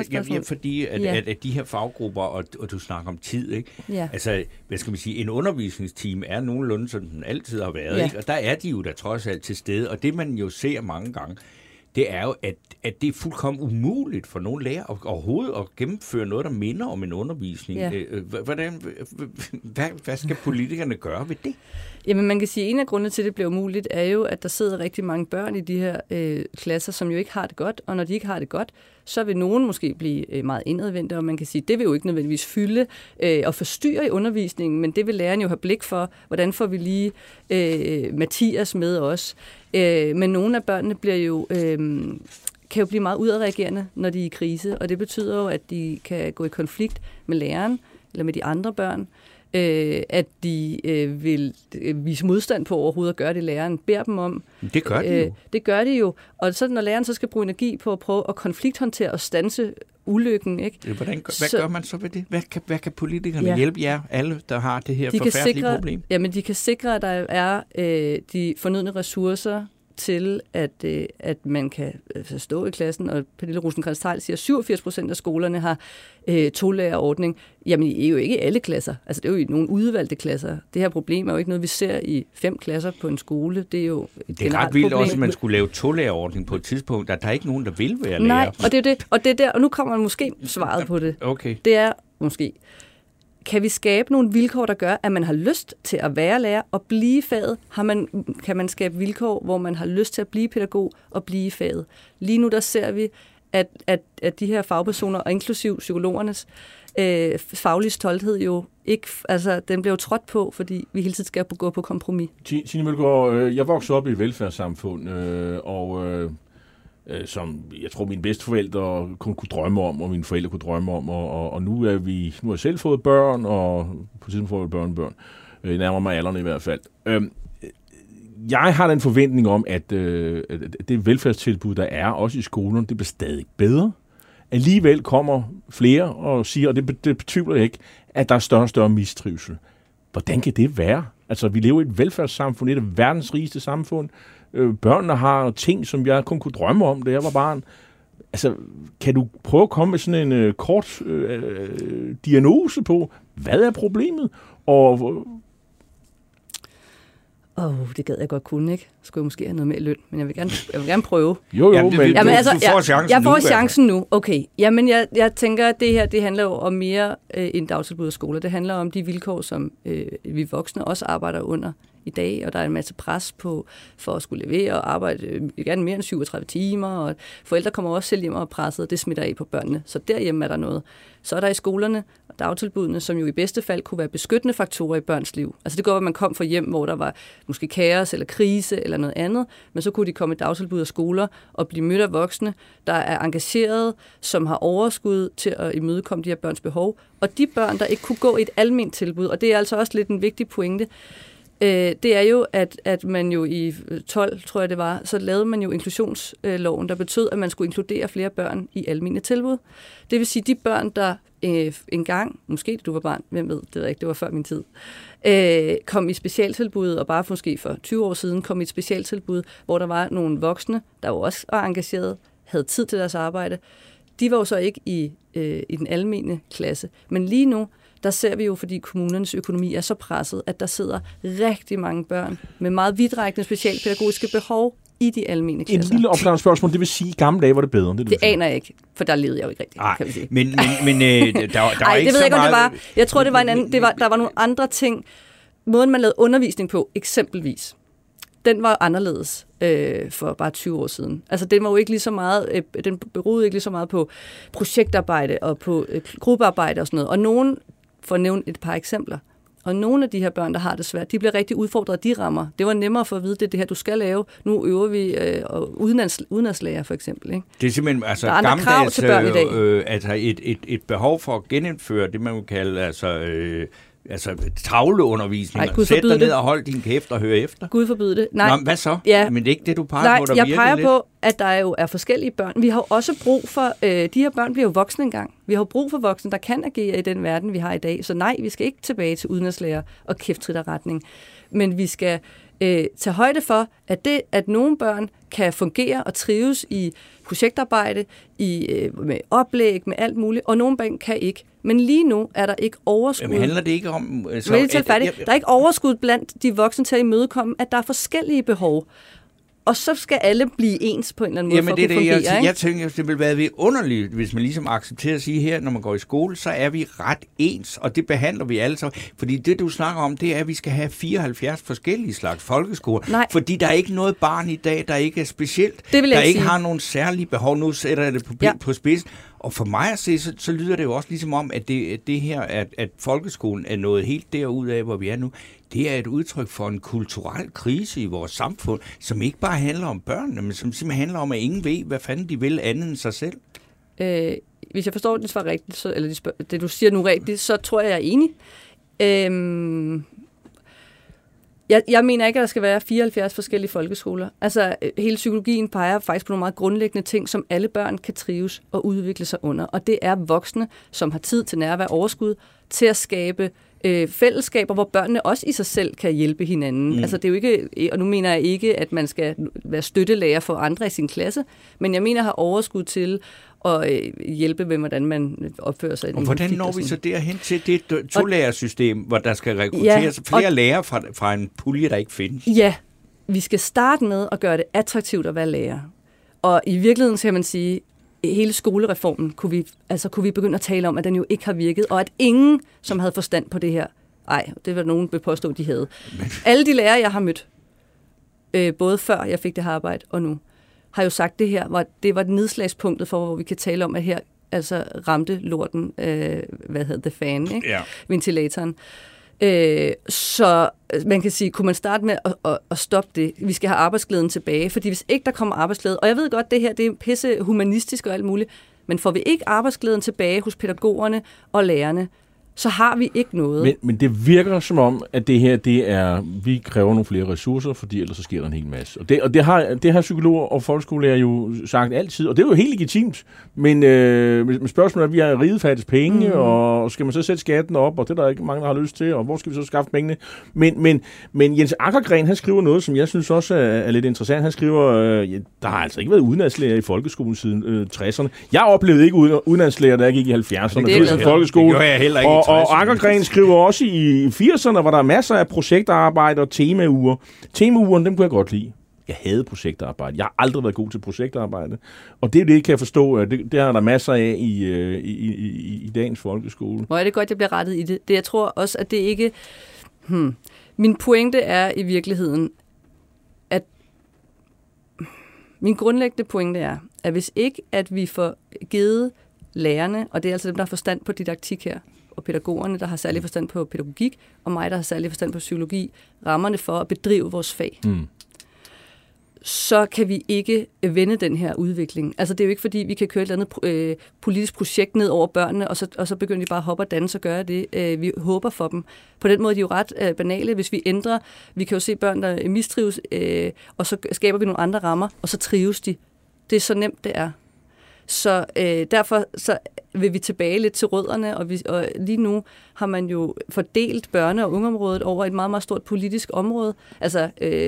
at de her faggrupper, og du snakker om tid, ikke? Ja. Altså, hvad skal man sige, en undervisningsteam er nogenlunde, som den altid har været, ikke? Og der er de jo der trods alt til stede, og det man jo ser mange gange, det er jo, at det er fuldkommen umuligt for nogle lærere overhovedet at gennemføre noget, der minder om en undervisning. Ja. Hvad skal politikerne gøre ved det? Jamen man kan sige, at en af grundene til, at det bliver umuligt, er jo, at der sidder rigtig mange børn i de her klasser, som jo ikke har det godt, og når de ikke har det godt, så vil nogen måske blive meget indadvendte, og man kan sige, at det vil jo ikke nødvendigvis fylde og forstyrre i undervisningen, men det vil læreren jo have blik for, hvordan får vi lige Mathias med os. Men nogle af børnene bliver jo, kan jo blive meget udadreagerende, når de er i krise, og det betyder jo, at de kan gå i konflikt med læreren eller med de andre børn, at de vil vise modstand på overhovedet at gøre det, læreren beder dem om. Det gør de jo. Det gør de jo. Og så når læreren så skal bruge energi på at prøve at konflikthåndtere og standse ulykken, ikke? Hvad gør man så ved det? Hvad kan politikerne hjælpe jer, alle, der har det her forfærdelige problem? Jamen, de kan sikre, at der er de fornødne ressourcer til, at man kan stå i klassen, og Pernille Rosenkrantz-Theil siger, 87% af skolerne har tolærerordning. Jamen, det er jo ikke alle klasser. Altså, det er jo i nogle udvalgte klasser. Det her problem er jo ikke noget, vi ser i 5 klasser på en skole. Det er jo et det er ret vildt også, at man skulle lave tolærerordning på et tidspunkt, der er ikke nogen, der vil være lærer. Nej, og det er det. Og det er der, og nu kommer måske svaret på det. Okay. Det er måske, kan vi skabe nogle vilkår, der gør, at man har lyst til at være lærer og blive i faget? Kan man skabe vilkår, hvor man har lyst til at blive pædagog og blive i faget? Lige nu der ser vi, at de her fagpersoner, og inklusiv psykologernes faglige stolthed jo ikke, altså den bliver jo trådt på, fordi vi hele tiden skal gå på kompromis. Tine Mølgaard, jeg voksede op i et velfærdssamfund, som jeg tror mine bedsteforældre kun kunne drømme om, og mine forældre kunne drømme om, og nu har jeg selv fået børn, og på tiden får jeg børnebørn. Nærmer mig alderen i hvert fald. Jeg har den forventning om, at det velfærdstilbud, der er, også i skolerne, det bliver stadig bedre. Alligevel kommer flere og siger, og det betyder ikke, at der er større og større mistrivsel. Hvordan kan det være? Altså, vi lever i et velfærdssamfund, et af verdens rigeste samfund. Børnene har ting, som jeg kun kunne drømme om, da jeg var barn. Altså, kan du prøve at komme med sådan en kort diagnose på, hvad er problemet? Og Det gad jeg godt kunne, ikke? Skulle jeg måske have noget mere i løn, men jeg vil gerne prøve. Jo, Jamen, men... Jamen, altså, du får chancen jeg får nu, chancen nu. Okay. Jamen, jeg tænker, at det her, det handler jo om mere end dagtilbud og skoler. Det handler om de vilkår, som vi voksne også arbejder under i dag, og der er en masse pres på for at skulle levere og arbejde gerne mere end 37 timer, og forældre kommer også selv hjem og er presset, og det smitter af på børnene. Så derhjemme er der noget. Så er der i skolerne og dagtilbudene, som jo i bedste fald kunne være beskyttende faktorer i børns liv. Altså det går, at man kom fra hjem, hvor der var måske kaos eller krise eller noget andet, men så kunne de komme i dagtilbud og skoler og blive mødt af voksne, der er engagerede, som har overskud til at imødekomme de her børns behov. Og de børn, der ikke kunne gå i et alment tilbud, og det er altså også lidt en vigtig pointe, det er jo, at man jo i 12, tror jeg det var, så lavede man jo inklusionsloven, der betød, at man skulle inkludere flere børn i almene tilbud. Det vil sige, de børn, der engang, måske du var barn, hvem ved, det ved jeg ikke, det var før min tid, kom i specialtilbud, og bare måske for 20 år siden kom i et specialtilbud, hvor der var nogle voksne, der jo også var engageret, havde tid til deres arbejde. De var jo så ikke i den almene klasse. Men lige nu, der ser vi jo, fordi kommunernes økonomi er så presset, at der sidder rigtig mange børn med meget vidtrækkende specialpædagogiske behov i de almene klasser. En lille opklarende spørgsmål, det vil sige, at i gamle dage var det bedre. Det aner jeg ikke, for der levede jeg jo ikke rigtigt, kan vi sige. Men der var ikke det ved jeg ikke, om det var. Jeg tror, det var en anden. anden. Der var nogle andre ting. Måden, man lavede undervisning på, eksempelvis, den var anderledes for bare 20 år siden. Altså, den var jo ikke lige så meget, den beroede ikke lige så meget på projektarbejde og på gruppearbejde og sådan noget. Og nogen, for at nævne et par eksempler, og nogle af de her børn, der har det svært, de bliver rigtig udfordret af de rammer. Det var nemmere for at vide, det her, du skal lave. Nu øver vi udenlandslærer, for eksempel. Ikke? Det er simpelthen altså, der er andre krav til børn i dag. Altså et behov for at genindføre det, man vil kalde altså tavleundervisning. Sæt dig ned og hold din kæft og hør efter. Gud forbyde det. Nej. Nå, hvad så? Ja. Men det er ikke det, du peger på, der jeg virker peger lidt. på, at der jo er forskellige børn. Vi har jo også brug for, de her børn bliver jo voksne engang. Vi har jo brug for voksne, der kan agere i den verden, vi har i dag. Så nej, vi skal ikke tilbage til udenrigslærer og kæfttritterretning. Men vi skal tage højde for, at nogle børn kan fungere og trives i projektarbejde, med oplæg, med alt muligt, og nogle børn kan ikke. Men lige nu er der ikke overskud. Men handler det ikke om... Der er ikke overskud blandt de voksne til at imødekomme, at der er forskellige behov. Og så skal alle blive ens på en eller anden måde for at kunne fungere. Jeg tænker, det vil være underligt, hvis man ligesom accepterer at sige her, når man går i skole, så er vi ret ens, og det behandler vi alle sammen. Fordi det, du snakker om, det er, at vi skal have 74 forskellige slags folkeskoler. Nej. Fordi der er ikke noget barn i dag, der ikke er specielt, der ikke har nogen særlige behov. Nu sætter jeg det på spids. Og for mig at se, så lyder det jo også ligesom om, at det her, at folkeskolen er nået helt derude af, hvor vi er nu, det er et udtryk for en kulturel krise i vores samfund, som ikke bare handler om børnene, men som simpelthen handler om, at ingen ved, hvad fanden de vil andet end sig selv. Hvis jeg forstår det svar rigtigt, eller det du siger nu rigtigt, så tror jeg er enig. Jeg mener ikke, at der skal være 74 forskellige folkeskoler. Altså, hele psykologien peger faktisk på nogle meget grundlæggende ting, som alle børn kan trives og udvikle sig under. Og det er voksne, som har tid til nærvær og overskud, til at skabe fællesskaber, hvor børnene også i sig selv kan hjælpe hinanden. Altså, det er jo ikke, og nu mener jeg ikke, at man skal være støttelærer for andre i sin klasse, men jeg mener at have overskud til at hjælpe med, hvordan man opfører sig. Og hvordan når vi så derhen til det tolærersystem, hvor der skal rekrutteres flere lærere fra en pulje, der ikke findes? Ja, vi skal starte med at gøre det attraktivt at være lærer. Og i virkeligheden skal man sige, hele skolereformen kunne vi begynde at tale om, at den jo ikke har virket, og at ingen, som havde forstand på det her, det var nogen, der påstod, de havde. Alle de lærere, jeg har mødt, både før jeg fik det her arbejde og nu, har jo sagt det her, det var nedslagspunktet for, hvor vi kan tale om, at her altså ramte lorten, the fan, ikke? Yeah. Ventilatoren. Så man kan sige, kunne man starte med at stoppe det? Vi skal have arbejdsglæden tilbage, fordi hvis ikke der kommer arbejdsglæde, og jeg ved godt, det her det er pisse humanistisk og alt muligt, men får vi ikke arbejdsglæden tilbage hos pædagogerne og lærerne, så har vi ikke noget. Men det virker som om, at det her, vi kræver nogle flere ressourcer, fordi ellers så sker der en hel masse. Og det har psykologer og folkeskolelærer jo sagt altid, og det er jo helt legitimt, men spørgsmålet er, at vi har riget fattes penge, og skal man så sætte skatten op, og det er der ikke mange, der har lyst til, og hvor skal vi så skaffe pengene? Men Jens Ankergren, han skriver noget, som jeg synes også er lidt interessant. Han skriver, der har altså ikke været udenlandslærer i folkeskolen siden 60'erne. Jeg oplevede ikke udenlandslærer, da jeg gik i 70'erne. Det gjorde jeg heller ikke i Og Ankergren skriver også i 80'erne, hvor der er masser af projektarbejde og temauger. Temaugerne, dem kunne jeg godt lide. Jeg havde projektarbejde. Jeg har aldrig været god til projektarbejde. Og det kan jeg forstå, det er der masser af i dagens folkeskole. Hvor er det godt, jeg bliver rettet i det. Jeg tror også, at det ikke... Min pointe er i virkeligheden, at min grundlæggende pointe er, at hvis ikke, at vi får givet lærerne, og det er altså dem, der har forstand på didaktik her, og pædagogerne, der har særlig forstand på pædagogik, og mig, der har særlig forstand på psykologi, rammerne for at bedrive vores fag. Så kan vi ikke vende den her udvikling. Altså det er jo ikke fordi, vi kan køre et eller andet politisk projekt ned over børnene, og så begynder de bare at hoppe og danse og gøre det. Vi håber for dem. På den måde er de jo ret banale. Hvis vi ændrer, vi kan jo se børn, der mistrives, og så skaber vi nogle andre rammer, og så trives de. Det er så nemt, det er. Så derfor så vil vi tilbage lidt til rødderne, og lige nu har man jo fordelt børne- og ungeområdet over et meget, meget stort politisk område. Altså...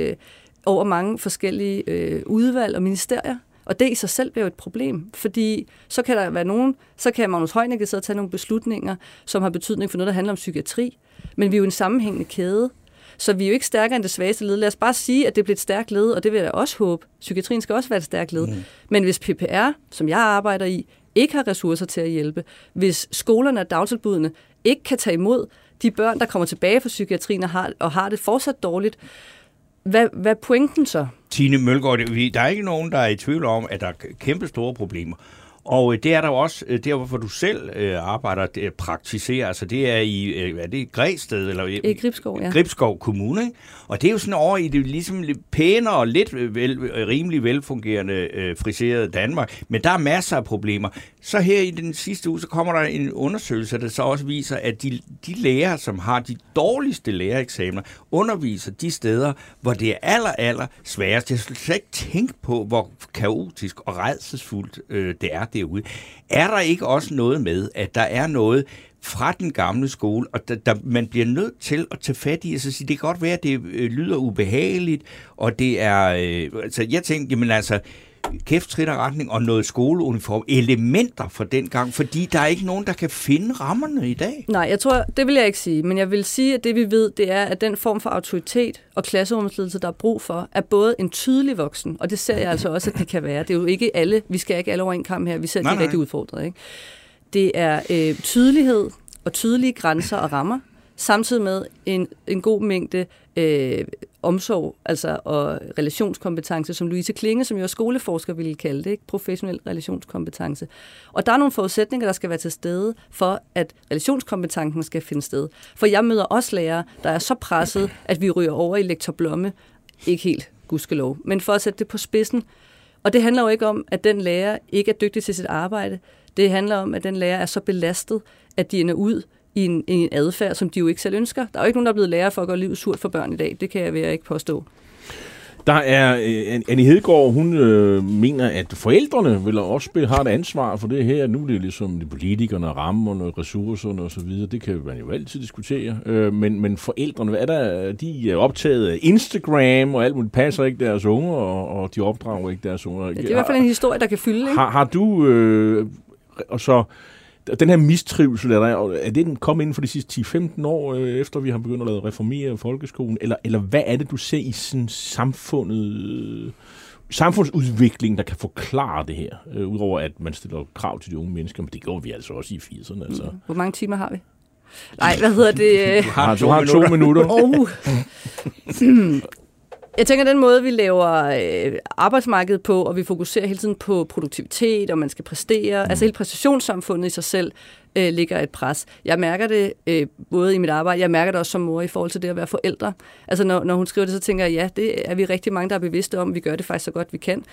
over mange forskellige udvalg og ministerier. Og det i sig selv bliver jo et problem, fordi så kan der være nogen, så kan Magnus Heunicke sidde og tage nogle beslutninger, som har betydning for noget, der handler om psykiatri. Men vi er jo en sammenhængende kæde, så vi er jo ikke stærkere end det svageste led. Lad os bare sige, at det bliver et stærkt led, og det vil jeg også håbe. Psykiatrien skal også være et stærkt led. Men hvis PPR, som jeg arbejder i, ikke har ressourcer til at hjælpe, hvis skolerne og dagtilbudene ikke kan tage imod de børn, der kommer tilbage fra psykiatrien og har det fortsat dårligt, hvad er pointen så? Tine Mølgaard, der er ikke nogen, der er i tvivl om, at der er kæmpe store problemer. Og det er der også, der hvor du selv arbejder, praktiserer, altså det er i Græsted, eller i Gribskov, ja. Gribskov Kommune, ikke? Og det er jo sådan over i det ligesom lidt pænere og lidt rimelig velfungerende friserede Danmark, men der er masser af problemer. Så her i den sidste uge, så kommer der en undersøgelse, der så også viser, at de lærere, som har de dårligste lærereksamener, underviser de steder, hvor det er aller sværest. Jeg skal slet ikke tænke på, hvor kaotisk og rædselsfuldt det er derude. Er der ikke også noget med, at der er noget fra den gamle skole, og man bliver nødt til at tage fat i, og så sige, det kan godt være, at det lyder ubehageligt, og det er, altså jeg tænkte, jamen altså, kæft, trit og retning og noget skoleuniform, elementer fra den gang, fordi der er ikke nogen, der kan finde rammerne i dag. Nej, jeg tror, det vil jeg ikke sige, men jeg vil sige, at det vi ved, det er, at den form for autoritet og klasserumsledelse, der er brug for, er både en tydelig voksen, og det ser jeg altså også, at de kan være. Det er jo ikke alle, vi skal ikke alle over en kamp her, vi ser, at de er rigtig udfordret, ikke? Det er tydelighed og tydelige grænser og rammer, samtidig med en god mængde omsorg, altså og relationskompetence, som Louise Klinge, som jo er skoleforsker, ville kalde det, ikke? Professionel relationskompetence. Og der er nogle forudsætninger, der skal være til stede, for at relationskompetencen skal finde sted. For jeg møder også lærere, der er så presset, at vi ryger over i lektor Blomme. Ikke helt, gudskelov, men for at sætte det på spidsen. Og det handler jo ikke om, at den lærer ikke er dygtig til sit arbejde. Det handler om, at den lærer er så belastet, at de ender ud i en adfærd, som de jo ikke selv ønsker. Der er jo ikke nogen, der er blevet lærer for at gøre livet surt for børn i dag. Det kan jeg ikke påstå. Der er Annie Hedegaard, hun mener, at forældrene vil også har et ansvar for det her. Nu er det ligesom de politikerne, rammerne, ressourcerne osv. Det kan man jo altid diskutere. Men forældrene, hvad er der? De er optaget af Instagram og alt muligt, passer ikke deres unger, og de opdrager ikke deres unger. Ja, det er i hvert fald en historie, der kan fylde, ikke? Har du... og så den her mistrivsel, er det kommet inden for de sidste 10-15 år, efter vi har begyndt at reformere folkeskolen? Eller hvad er det, du ser i sådan samfundsudvikling, der kan forklare det her? Udover at man stiller krav til de unge mennesker, men det gjorde vi altså også i 80'erne. Altså. Hvor mange timer har vi? Nej, hvad hedder det? Du har 2 minutter. Jeg tænker, den måde, vi laver arbejdsmarkedet på, og vi fokuserer hele tiden på produktivitet, og man skal præstere, altså hele præstationssamfundet i sig selv ligger et pres. Jeg mærker det både i mit arbejde, jeg mærker det også som mor i forhold til det at være forældre. Altså når hun skriver det, så tænker jeg, ja, det er vi rigtig mange, der er bevidste om. Vi gør det faktisk så godt, vi kan.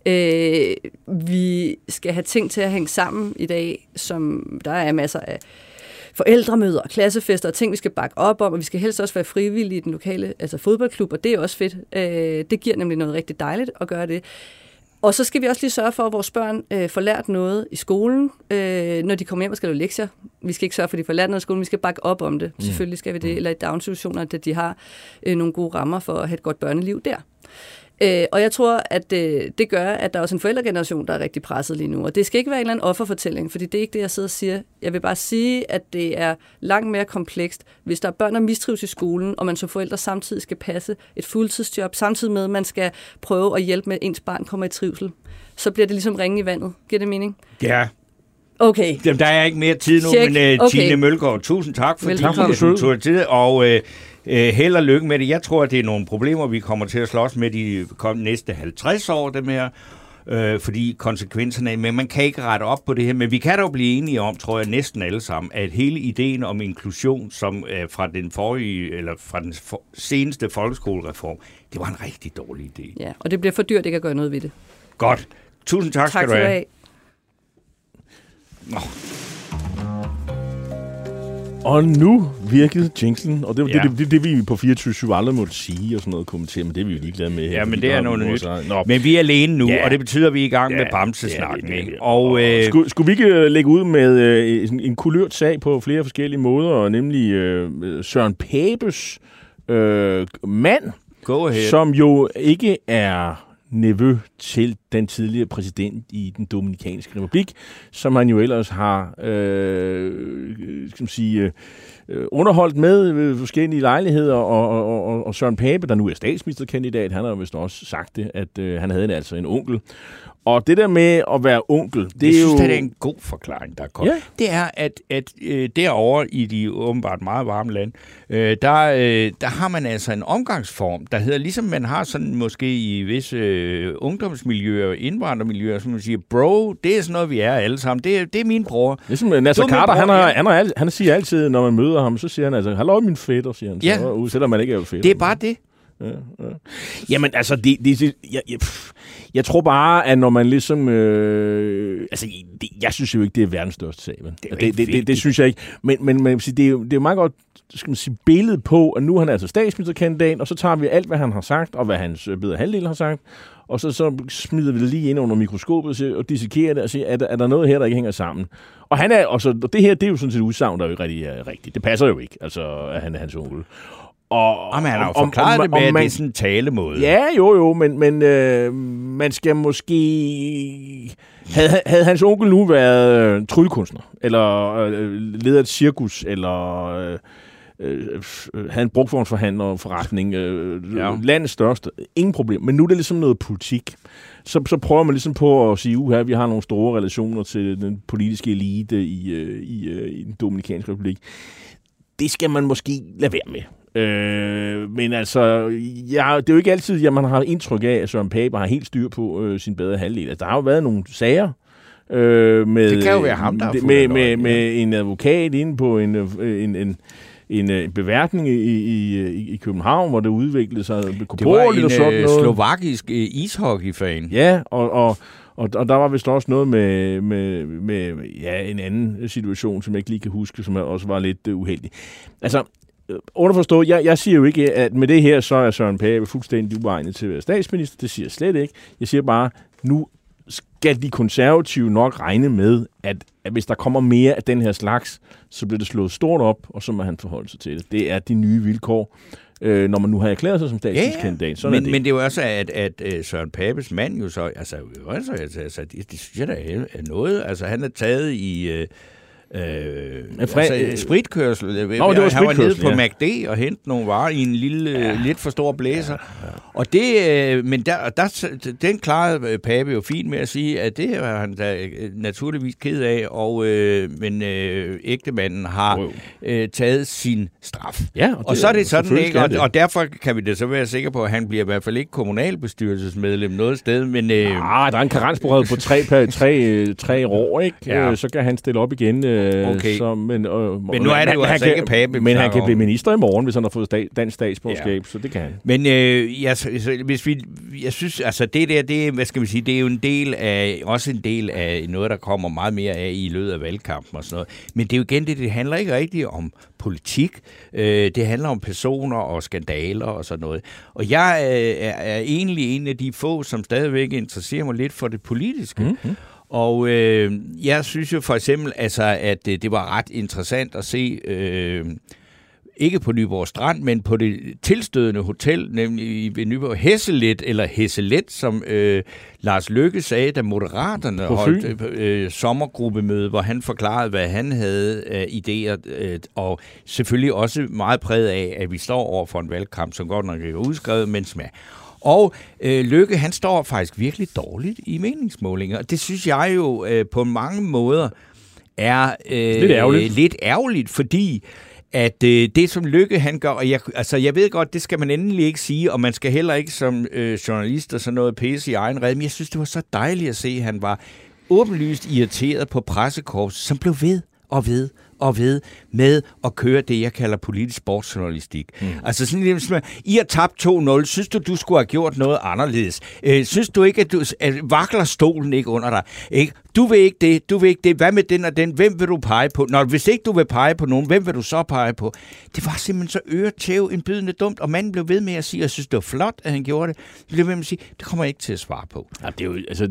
Vi skal have ting til at hænge sammen i dag, som der er masser af forældremøder, klassefester og ting, vi skal bakke op om, og vi skal helst også være frivillige i den lokale fodboldklub, og det er også fedt. Det giver nemlig noget rigtig dejligt at gøre det. Og så skal vi også lige sørge for, at vores børn får lært noget i skolen, når de kommer hjem og skal lave lektier. Vi skal ikke sørge for, at de får lært noget i skolen, vi skal bakke op om det. Selvfølgelig skal vi det, eller i daginstitutioner, at de har nogle gode rammer for at have et godt børneliv der. Og jeg tror, at det gør, at der er også en forældregeneration, der er rigtig presset lige nu. Og det skal ikke være en eller anden offerfortælling, fordi det er ikke det, jeg sidder og siger. Jeg vil bare sige, at det er langt mere komplekst. Hvis der er børn, der mistrives i skolen, og man som forældre samtidig skal passe et fuldtidsjob, samtidig med, at man skal prøve at hjælpe med, at ens barn kommer i trivsel, så bliver det ligesom ringe i vandet. Giver det mening? Ja. Okay. Jamen, der er ikke mere tid nu, men Tine Mølgaard, tusind tak, fordi du tog tid, og held og lykke med det. Jeg tror, at det er nogle problemer, vi kommer til at slås med de næste 50 år, dem her, fordi konsekvenserne, men man kan ikke rette op på det her, men vi kan dog blive enige om, tror jeg, næsten alle sammen, at hele ideen om inklusion, som fra den seneste folkeskolereform, det var en rigtig dårlig idé. Ja, og det bliver for dyrt ikke at gøre noget ved det. Godt. Tusind tak skal du have. Og nu virkede jinglen, og det vi på 24/7 aldrig måtte sige og sådan noget kommentere, men det er vi jo ligeglade med her. Ja, men det er noget nyt. Men vi er alene nu, og det betyder, at vi er i gang med bamsesnakken. Og skulle vi ikke lægge ud med en kulørt sag på flere forskellige måder, nemlig Søren Papes mand, som jo ikke er nevø til den tidligere præsident i den Dominikanske Republik, som han jo ellers har underholdt med forskellige lejligheder, og Søren Pape, der nu er statsministerkandidat, han har jo vist også sagt det, at han havde altså en onkel. Og det der med at være onkel, det er jo... det er en god forklaring, der er kommet. Ja. Det er, at derovre i de åbenbart meget varme land, der har man altså en omgangsform, der hedder, ligesom man har sådan måske i visse ungdomsmiljøer, indvandrermiljøer, som man siger, bro, det er sådan noget, vi er alle sammen. Det er min bror. Ligesom Nasser Carter, han siger altid, når man møder ham, så siger han altså, hallo min fætter, siger han. Ja. Så, selvom man ikke er jo fætter. Det er bare det. Ja. Jamen altså, jeg tror bare, at når man ligesom... jeg synes jo ikke, det er verdens største sag. Det synes jeg ikke. Men det er jo meget godt, skal man sige, billede på, at nu er han altså statsministerkandidat, og så tager vi alt, hvad han har sagt, og hvad hans bedre halvdel har sagt, og så smider vi det lige ind under mikroskopet og dissekerer det og siger, er der noget her, der ikke hænger sammen? Og han er også, og det her, det er jo sådan set udsagn, der er jo ikke rigtig rigtigt. Det passer jo ikke, altså, at han er hans onkel. Han har jo forklaret det med, at det er sådan en talemåde. Ja, jo, men man skal måske... Havde hans onkel nu været tryllekunstner, eller leder et cirkus, eller havde en brugtvognsforhandlerforretning, landets største, ingen problem. Men nu er det ligesom noget politik. Så prøver man ligesom på at sige, vi har nogle store relationer til den politiske elite i den Dominikanske Republik. Det skal man måske lade være med. Men altså, det er jo ikke altid, at man har indtryk af, at Søren Pape har helt styr på sin bedre halvdel. Altså, der har jo været nogle sager med, det kan jo være ham, der med en advokat inde på en beværtning i København, hvor det udviklede sig. Det var en slovakisk ishockeyfan. Ja, og der var vist også noget med en anden situation, som jeg ikke lige kan huske, som også var lidt uheldig. Altså, underforstået, jeg siger jo ikke, at med det her, så er Søren Pape fuldstændig uegnet til at være statsminister. Det siger jeg slet ikke. Jeg siger bare, nu skal de konservative nok regne med, at hvis der kommer mere af den her slags, så bliver det slået stort op, og så må han forholde sig til det. Det er de nye vilkår, når man nu har erklæret sig som statsministerkandidat. Men det er jo også, at Søren Papes mand jo så, det synes jeg da er noget. Altså, han er taget i... spritkørsel. Han var nede på McD og hente nogle varer i en lille, lidt for stor blæser. Og det, men den klarede Pape jo fint med at sige, at det var han da naturligvis ked af, men ægtemanden har taget sin straf. Ja, og så er det sådan, ikke? Og derfor kan vi da så være sikre på, at han bliver i hvert fald ikke kommunalbestyrelsesmedlem noget sted, men... der er en karensperiode på 3 år, ikke? Ja. Så kan han stille op igen. Okay. Men nu er det jo altså ikke Pape. Men han kan blive minister i morgen, hvis han har fået dansk statsborgerskab, så det kan han. Men jeg synes, altså det der, det, hvad skal vi sige, det er jo også en del af noget, der kommer meget mere af i løbet af valgkampen og sådan noget. Men det er jo igen det handler ikke rigtigt om politik. Det handler om personer og skandaler og sådan noget. Og jeg er egentlig en af de få, som stadigvæk interesserer mig lidt for det politiske. Mm-hmm. Og jeg synes jo for eksempel, altså, at det var ret interessant at se ikke på Nyborg Strand, men på det tilstødende hotel, nemlig ved Nyborg Hesselet, eller Hesselet, som Lars Løkke sagde, da Moderaterne holdt sommergruppemøde, hvor han forklarede, hvad han havde af idéer, og selvfølgelig også meget præget af, at vi står over for en valgkamp, som godt nok er udskrevet, men smag. Og Løkke, han står faktisk virkelig dårligt i meningsmålinger, og det synes jeg jo på mange måder er lidt ærgerligt, fordi at det, som Løkke han gør, og jeg ved godt, det skal man endelig ikke sige, og man skal heller ikke som journalist og sådan noget pisse i egen red, men jeg synes, det var så dejligt at se, at han var åbenlyst irriteret på pressekorps, som blev ved med at køre det, jeg kalder politisk sportsjournalistik. Altså sådan, I har tabt 2-0. Synes du skulle have gjort noget anderledes? Synes du ikke, at vakler stolen ikke under dig? Ikke? Du vil ikke det. Hvad med den og den? Hvem vil du pege på? Nå, hvis ikke du vil pege på nogen, hvem vil du så pege på? Det var simpelthen så øretævindbydende dumt, og manden blev ved med at sige, at jeg synes, det var flot, at han gjorde det. Det blev ved med at sige, det kommer jeg ikke til at svare på. Ja, det er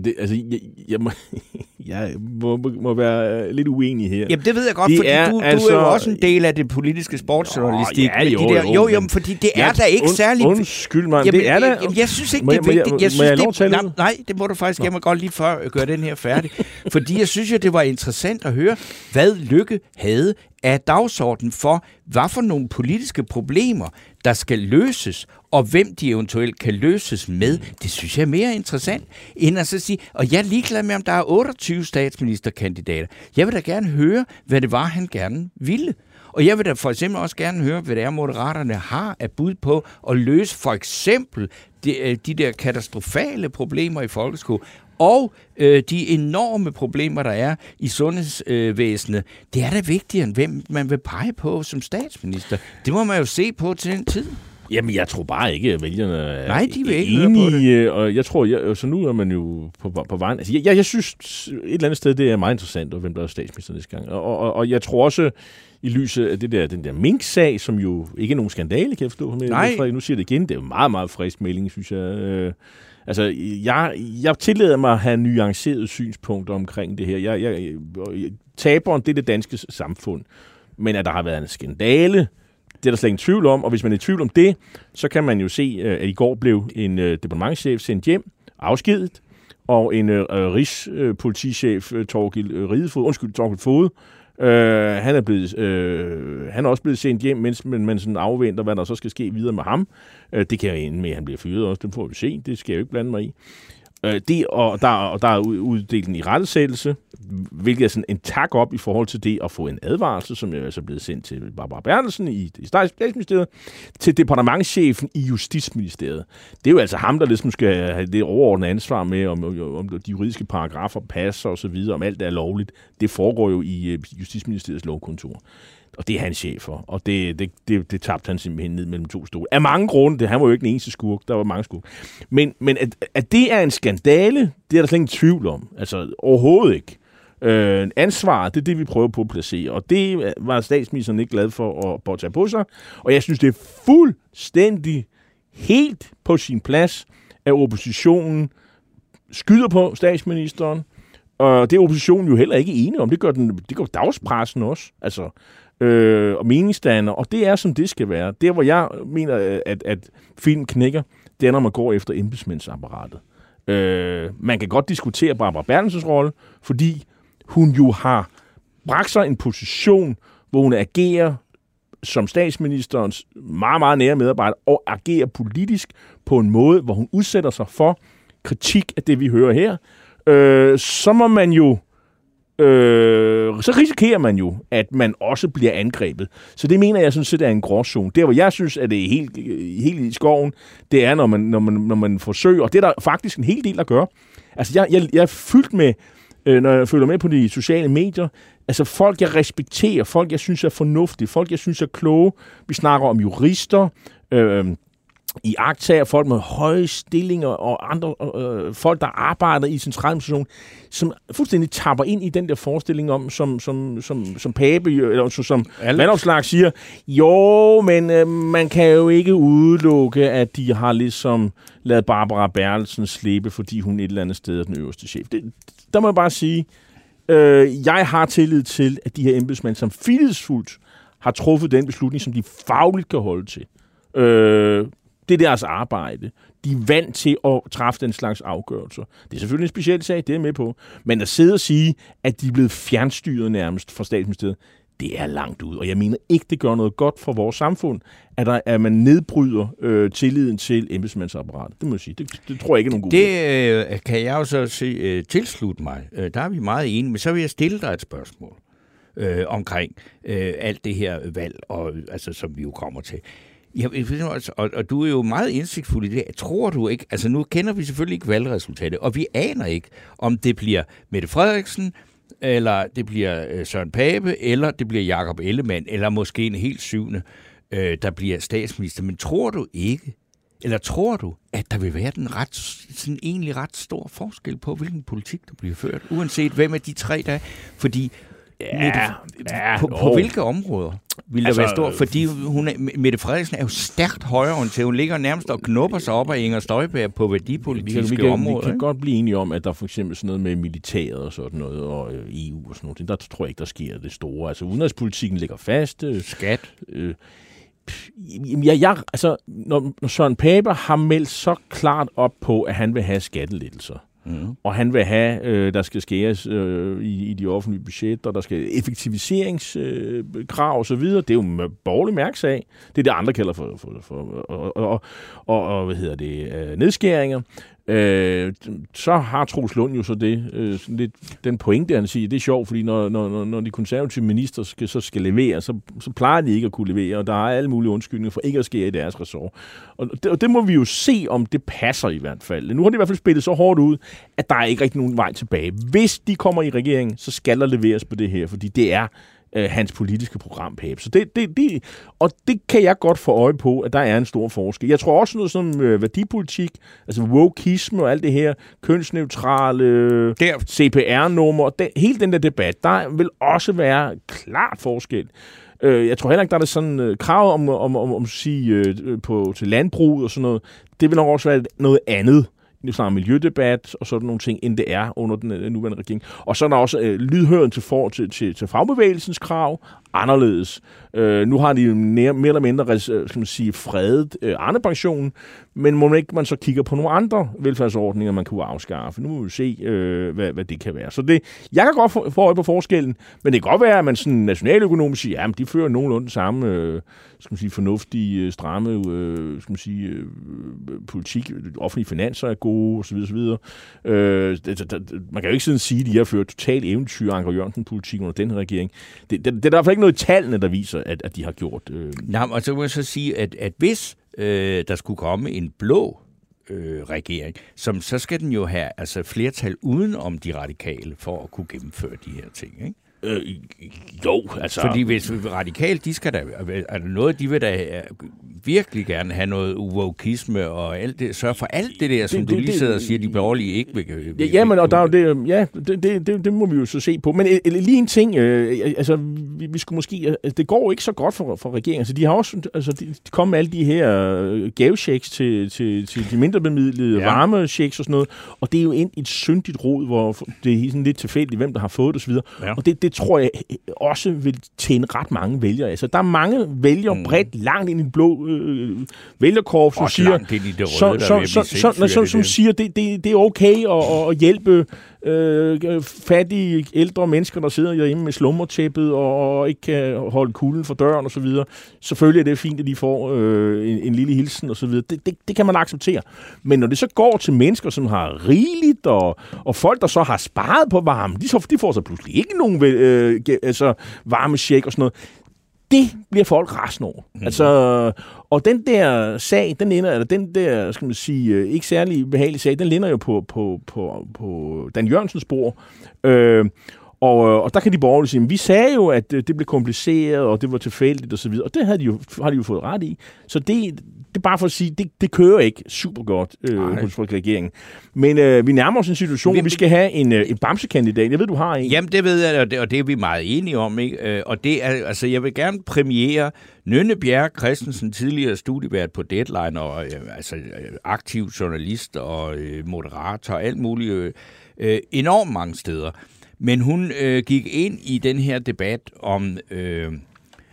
jo, jeg må være lidt uenig her. Jamen, det ved jeg godt, fordi du er jo også en del af det politiske sportsjournalistik. Fordi det er da ikke særligt... Undskyld mig, det er da... Jamen, jeg synes ikke, det er vigtigt. Nej, det må du faktisk. Jeg må godt lige før gøre den her færdig. Fordi jeg synes jo, det var interessant at høre, hvad Løkke havde af dagsordenen for, hvad for nogle politiske problemer, der skal løses, og hvem de eventuelt kan løses med. Det synes jeg er mere interessant, end at så sige, og jeg er ligeglad med, om der er 28 statsministerkandidater. Jeg vil da gerne høre, hvad det var, han gerne ville. Og jeg vil da for eksempel også gerne høre, hvad det er, Moderaterne har af bud på at løse for eksempel de der katastrofale problemer i folkeskolen, og de enorme problemer, der er i sundhedsvæsenet. Det er da vigtigere, end hvem man vil pege på som statsminister. Det må man jo se på til den tid. Jamen, jeg tror bare ikke, at vælgerne er de vil ikke enige, og jeg tror, så nu er man jo på vejen. Altså, jeg synes et eller andet sted, det er meget interessant, hvem der er statsminister næste gang. Og jeg tror også, i lyset af den der Mink-sag, som jo ikke er nogen skandale, kan jeg forstå. Nu siger det igen, det er jo meget, meget frisk melding, synes jeg. Altså, jeg tillader mig at have nuancerede synspunkter omkring det her. Taberen, det er det danske samfund. Men at der har været en skandale, det er der slet ingen tvivl om. Og hvis man er i tvivl om det, så kan man jo se, at i går blev en departementschef sendt hjem, afskedet, og en rigspolitichef, Torgild Fod, han er også blevet sendt hjem, mens man sådan afventer, hvad der så skal ske videre med ham. Det kan jo ende med, at han bliver fyret også. Det får vi se. Det skal jeg jo ikke blande mig i. Der er uddelt en irettesættelse, hvilket er sådan en tak op i forhold til det at få en advarsel, som er altså blevet sendt til Barbara Bertelsen i Statsministeriet, til departementschefen i Justitsministeriet. Det er jo altså ham, der ligesom skal have det overordnede ansvar med, om de juridiske paragrafer passer og så videre, om alt er lovligt. Det foregår jo i Justitsministeriets lovkontor. Og det er han chef for, og det tabte han simpelthen ned mellem to stole. Af mange grunde, han var jo ikke den eneste skurk, der var mange skurk. Men at det er en skandale, det er der slet ingen tvivl om. Altså overhovedet ikke. Ansvar, det er det, vi prøver på at placere, og det var statsministeren ikke glad for at tage på sig. Og jeg synes, det er fuldstændig helt på sin plads, at oppositionen skyder på statsministeren, og det er oppositionen jo heller ikke enige om. Det gør dagspressen også. Altså, og meningsstander, og det er, som det skal være. Der, hvor jeg mener, at film knækker, det er, når man går efter embedsmændsapparatet. Man kan godt diskutere Barbara Bertelsens rolle, fordi hun jo har bragt sig en position, hvor hun agerer som statsministerens meget, meget nære medarbejder, og agerer politisk på en måde, hvor hun udsætter sig for kritik af det, vi hører her. Så må man jo så risikerer man jo, at man også bliver angrebet. Så det mener jeg sådan set er en gråzone. Der, hvor jeg synes, at det er helt i skoven, det er, når man forsøger, og det er der faktisk en hel del at gøre. Altså, jeg er fyldt med, når jeg følger med på de sociale medier, altså folk, jeg respekterer, folk, jeg synes er fornuftige, folk, jeg synes er kloge. Vi snakker om jurister, i agttager, folk med høje stillinger og andre folk, der arbejder i centraladministration, som fuldstændig tapper ind i den der forestilling om, som Pape, eller som Vandopslag siger, jo, men man kan jo ikke udelukke, at de har ligesom ladet Barbara Bertelsen slippe, fordi hun et eller andet sted er den øverste chef. Der må jeg bare sige, jeg har tillid til, at de her embedsmænd, som filesfuldt har truffet den beslutning, som de fagligt kan holde til. Det er deres arbejde. De er vant til at træffe den slags afgørelser. Det er selvfølgelig en speciel sag, det er jeg med på. Men at sidde og sige, at de er blevet fjernstyret nærmest fra statsministeriet, det er langt ud. Og jeg mener ikke, det gør noget godt for vores samfund, at man nedbryder tilliden til embedsmandsapparatet. Det må jeg sige. Det tror jeg ikke er nogen god idé. Det kan jeg jo så tilslutte mig. Der er vi meget enige. Men så vil jeg stille dig et spørgsmål omkring alt det her valg, og, altså, som vi jo kommer til. Og du er jo meget indsigtsfuld i det. Tror du ikke, altså nu kender vi selvfølgelig ikke valgresultatet, og vi aner ikke, om det bliver Mette Frederiksen, eller det bliver Søren Pape, eller det bliver Jakob Ellemann, eller måske en helt syvende, der bliver statsminister. Men tror du ikke, eller tror du, at der vil være sådan egentlig ret stor forskel på, hvilken politik der bliver ført, uanset hvem af de tre der er? Fordi på hvilke områder vil der være stor? Fordi Mette Frederiksen er jo stærkt højreorienteret. Hun ligger nærmest og knupper sig op af Inger Støjberg på værdipolitiske områder. Vi kan godt blive enige om, at der for eksempel sådan noget med militæret og sådan noget, og EU og sådan noget. Der tror jeg ikke, der sker det store. Altså udenrigspolitikken ligger fast. Skat. Altså, når Søren Pape har meldt så klart op på, at han vil have skattelettelser, og han vil have, der skal skæres i de offentlige budgetter, der skal effektiviseringskrav og så videre. Det er jo en borgerlig mærksag. Det er det, andre kalder for hvad hedder det, nedskæringer. Så har Troels Lund jo så lidt den pointe, han siger, det er sjovt, fordi når de konservative minister skal levere, så plejer de ikke at kunne levere, og der er alle mulige undskyldninger for ikke at skære i deres ressort. Og det må vi jo se, om det passer i hvert fald. Nu har de i hvert fald spillet så hårdt ud, at der er ikke rigtig nogen vej tilbage. Hvis de kommer i regeringen, så skal der leveres på det her, fordi det er hans politiske program, Pape. Så det kan jeg godt få øje på, at der er en stor forskel. Jeg tror også noget som værdipolitik, altså wokeisme og alt det her, kønsneutrale CPR-nummer, hele den der debat, der vil også være klart forskel. Jeg tror heller ikke, der er sådan krav om at sige til landbruget og sådan noget. Det vil nok også være noget andet. Nu snakker miljødebat og sådan nogle ting, end det er under den nuværende regering. Og så er der også lydhøren til fagbevægelsens krav anderledes. Nu har de mere eller mindre skal man sige, fredet Arne-pensionen, men må ikke man så kigger på nogle andre velfærdsordninger, man kunne afskaffe. Nu må vi se, hvad det kan være. Så jeg kan godt få øje på forskellen, men det kan godt være, at man sådan nationaløkonomisk siger, jamen de fører nogenlunde samme skal man sige, fornuftige, stramme skal man sige, politik. Offentlige finanser er gode, osv. Man kan jo ikke sådan sige, at de har ført totalt eventyr Anker Jørgensen-politik under den her regering. Det er i hvert fald ikke noget i tallene, der viser, at de har gjort. Nej, og så må jeg så sige, at hvis der skulle komme en blå regering, så skal den jo have altså flertal uden om de radikale for at kunne gennemføre de her ting, ikke? Jo, altså... Fordi hvis radikalt, de skal da... Er der noget, de vil da virkelig gerne have noget wokeisme og alt det, sørge for alt det der, som du lige sidder og siger, de borgerlige ikke vil... Jamen, og der er jo det, det må vi jo så se på. Men lige en ting, altså, vi skulle måske... Det går ikke så godt for regeringen. Altså, de har også... Altså, de kom med alle de her gavechecks til de mindre bemidlede, varmechecks og sådan noget, og det er jo et syndigt rod, hvor det er sådan lidt tilfældigt, hvem der har fået det osv. Ja. Og det tror jeg også vil tjene ret mange vælgere. Altså, der er mange vælgere bredt langt ind i den blå vælgerkorps, som siger, det er okay at hjælpe fattige ældre mennesker, der sidder hjemme med slumretæppet og ikke kan holde kulden for døren og så videre. Selvfølgelig er det fint, at de får en lille hilsen og så videre. Det kan man acceptere. Men når det så går til mennesker, som har rigeligt, og folk, der så har sparet på varme, de får så pludselig ikke nogen varmecheck og sådan noget. Det bliver folk rasende over. Altså, og den der sag, den der, skal man sige, ikke særlig behagelig sag, den linder jo på Dan Jørgensens spor. Og der kan de borgerlige sige, vi sagde jo, at det blev kompliceret, og det var tilfældigt osv., og det har de jo fået ret i. Så det er bare for at sige, det kører ikke super godt hos regeringen. Men vi nærmer os en situation, hvor vi skal have en bamsekandidat. Jeg ved, du har en. Jamen, det ved jeg, og det er vi meget enige om, ikke? Og det er, altså, jeg vil gerne premiere Nynne Bjerre Christensen, tidligere studievært på Deadline, og altså aktiv journalist og moderator og alt muligt, enormt mange steder. Men hun gik ind i den her debat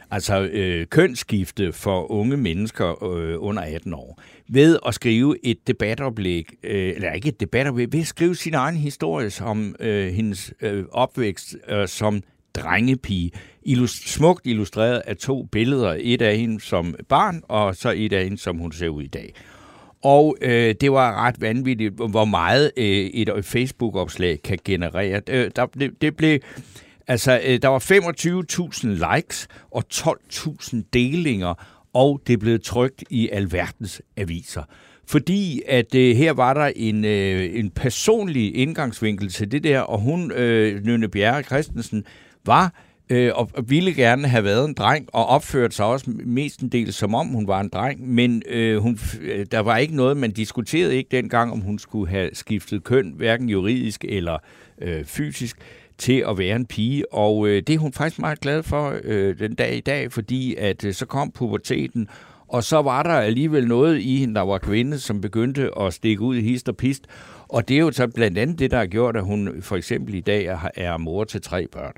altså kønsskifte for unge mennesker under 18 år, ved at skrive et debatoplæg, eller ikke et debatoplæg, ved at skrive sin egen historie om hendes opvækst som drengepige. Smukt illustreret af 2 billeder. Et af hende som barn, og så et af hende, som hun ser ud i dag. Og det var ret vanvittigt, hvor meget et Facebook-opslag kan generere. Det blev... Altså, der var 25.000 likes og 12.000 delinger, og det blev trykt i alverdens aviser. Fordi at her var der en personlig indgangsvinkel til det der, og hun, Nynne Bjerre Christensen, var og ville gerne have været en dreng, og opførte sig også mestendels som om hun var en dreng, men der var ikke noget, man diskuterede ikke dengang, om hun skulle have skiftet køn, hverken juridisk eller fysisk, til at være en pige, og det er hun faktisk meget glad for den dag i dag, fordi at så kom puberteten, og så var der alligevel noget i hende, der var kvinde, som begyndte at stikke ud i hist og pist, og det er jo så blandt andet det, der har gjort, at hun for eksempel i dag er mor til 3 børn.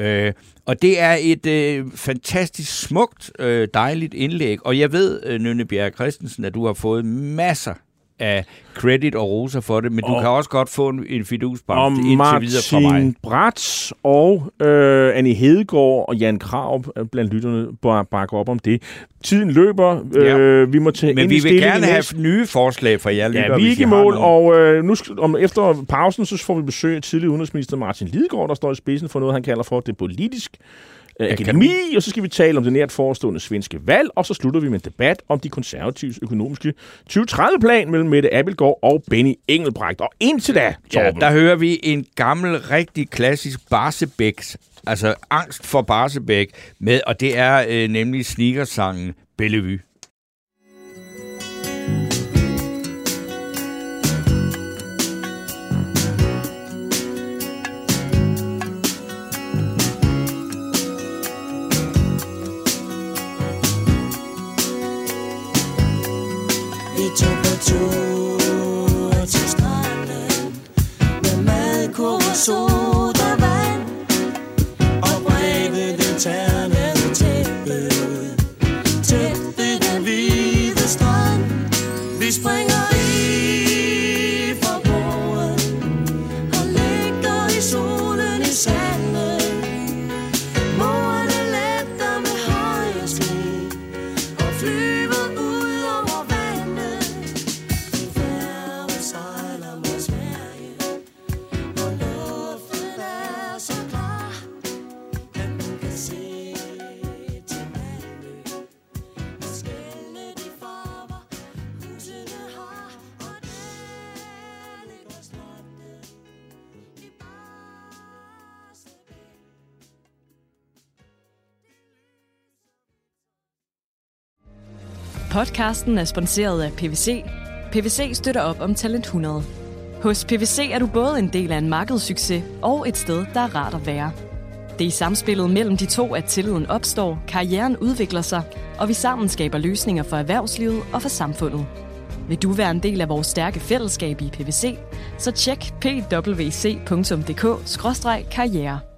Og det er et fantastisk smukt, dejligt indlæg, og jeg ved, Nynne Bjerre Christensen, at du har fået masser af credit og roser for det, men du kan også godt få en fidusbamse indtil videre fra mig. Martin Bratz og Annie Hedegaard og Jan Krav blandt lytterne bakker op om det. Tiden løber. Vi må tage men vi vil gerne have nye forslag fra jer lytter. Ja, vi er ikke i mål, og nu efter pausen, så får vi besøg af tidligere udenrigsminister Martin Lidegaard, der står i spidsen for noget, han kalder for det politisk akademi, og så skal vi tale om det nært forestående svenske valg, og så slutter vi med en debat om de konservatives økonomiske 2030-plan mellem Mette Abildgaard og Benny Engelbrecht. Og indtil da, Torben. Ja, der hører vi en gammel, rigtig klassisk Barsebäck, altså angst for Barsebäck, med, og det er nemlig sneakersangen Bellevue. Tur til stranden med madkurv og sodavand og bredde det ternede tæppe tæt ved den hvide strand. Vi springer i fra broen og ligger i solen i sanden. Mårene letter med høje smil og flyver ud over vandet. Podcasten er sponsoreret af PwC. PwC støtter op om Talent 100. Hos PwC er du både en del af en markedssucces og et sted, der er rart at være. Det er i samspillet mellem de to, at tilliden opstår, karrieren udvikler sig, og vi sammen skaber løsninger for erhvervslivet og for samfundet. Vil du være en del af vores stærke fællesskab i PwC, så tjek pwc.dk/karriere.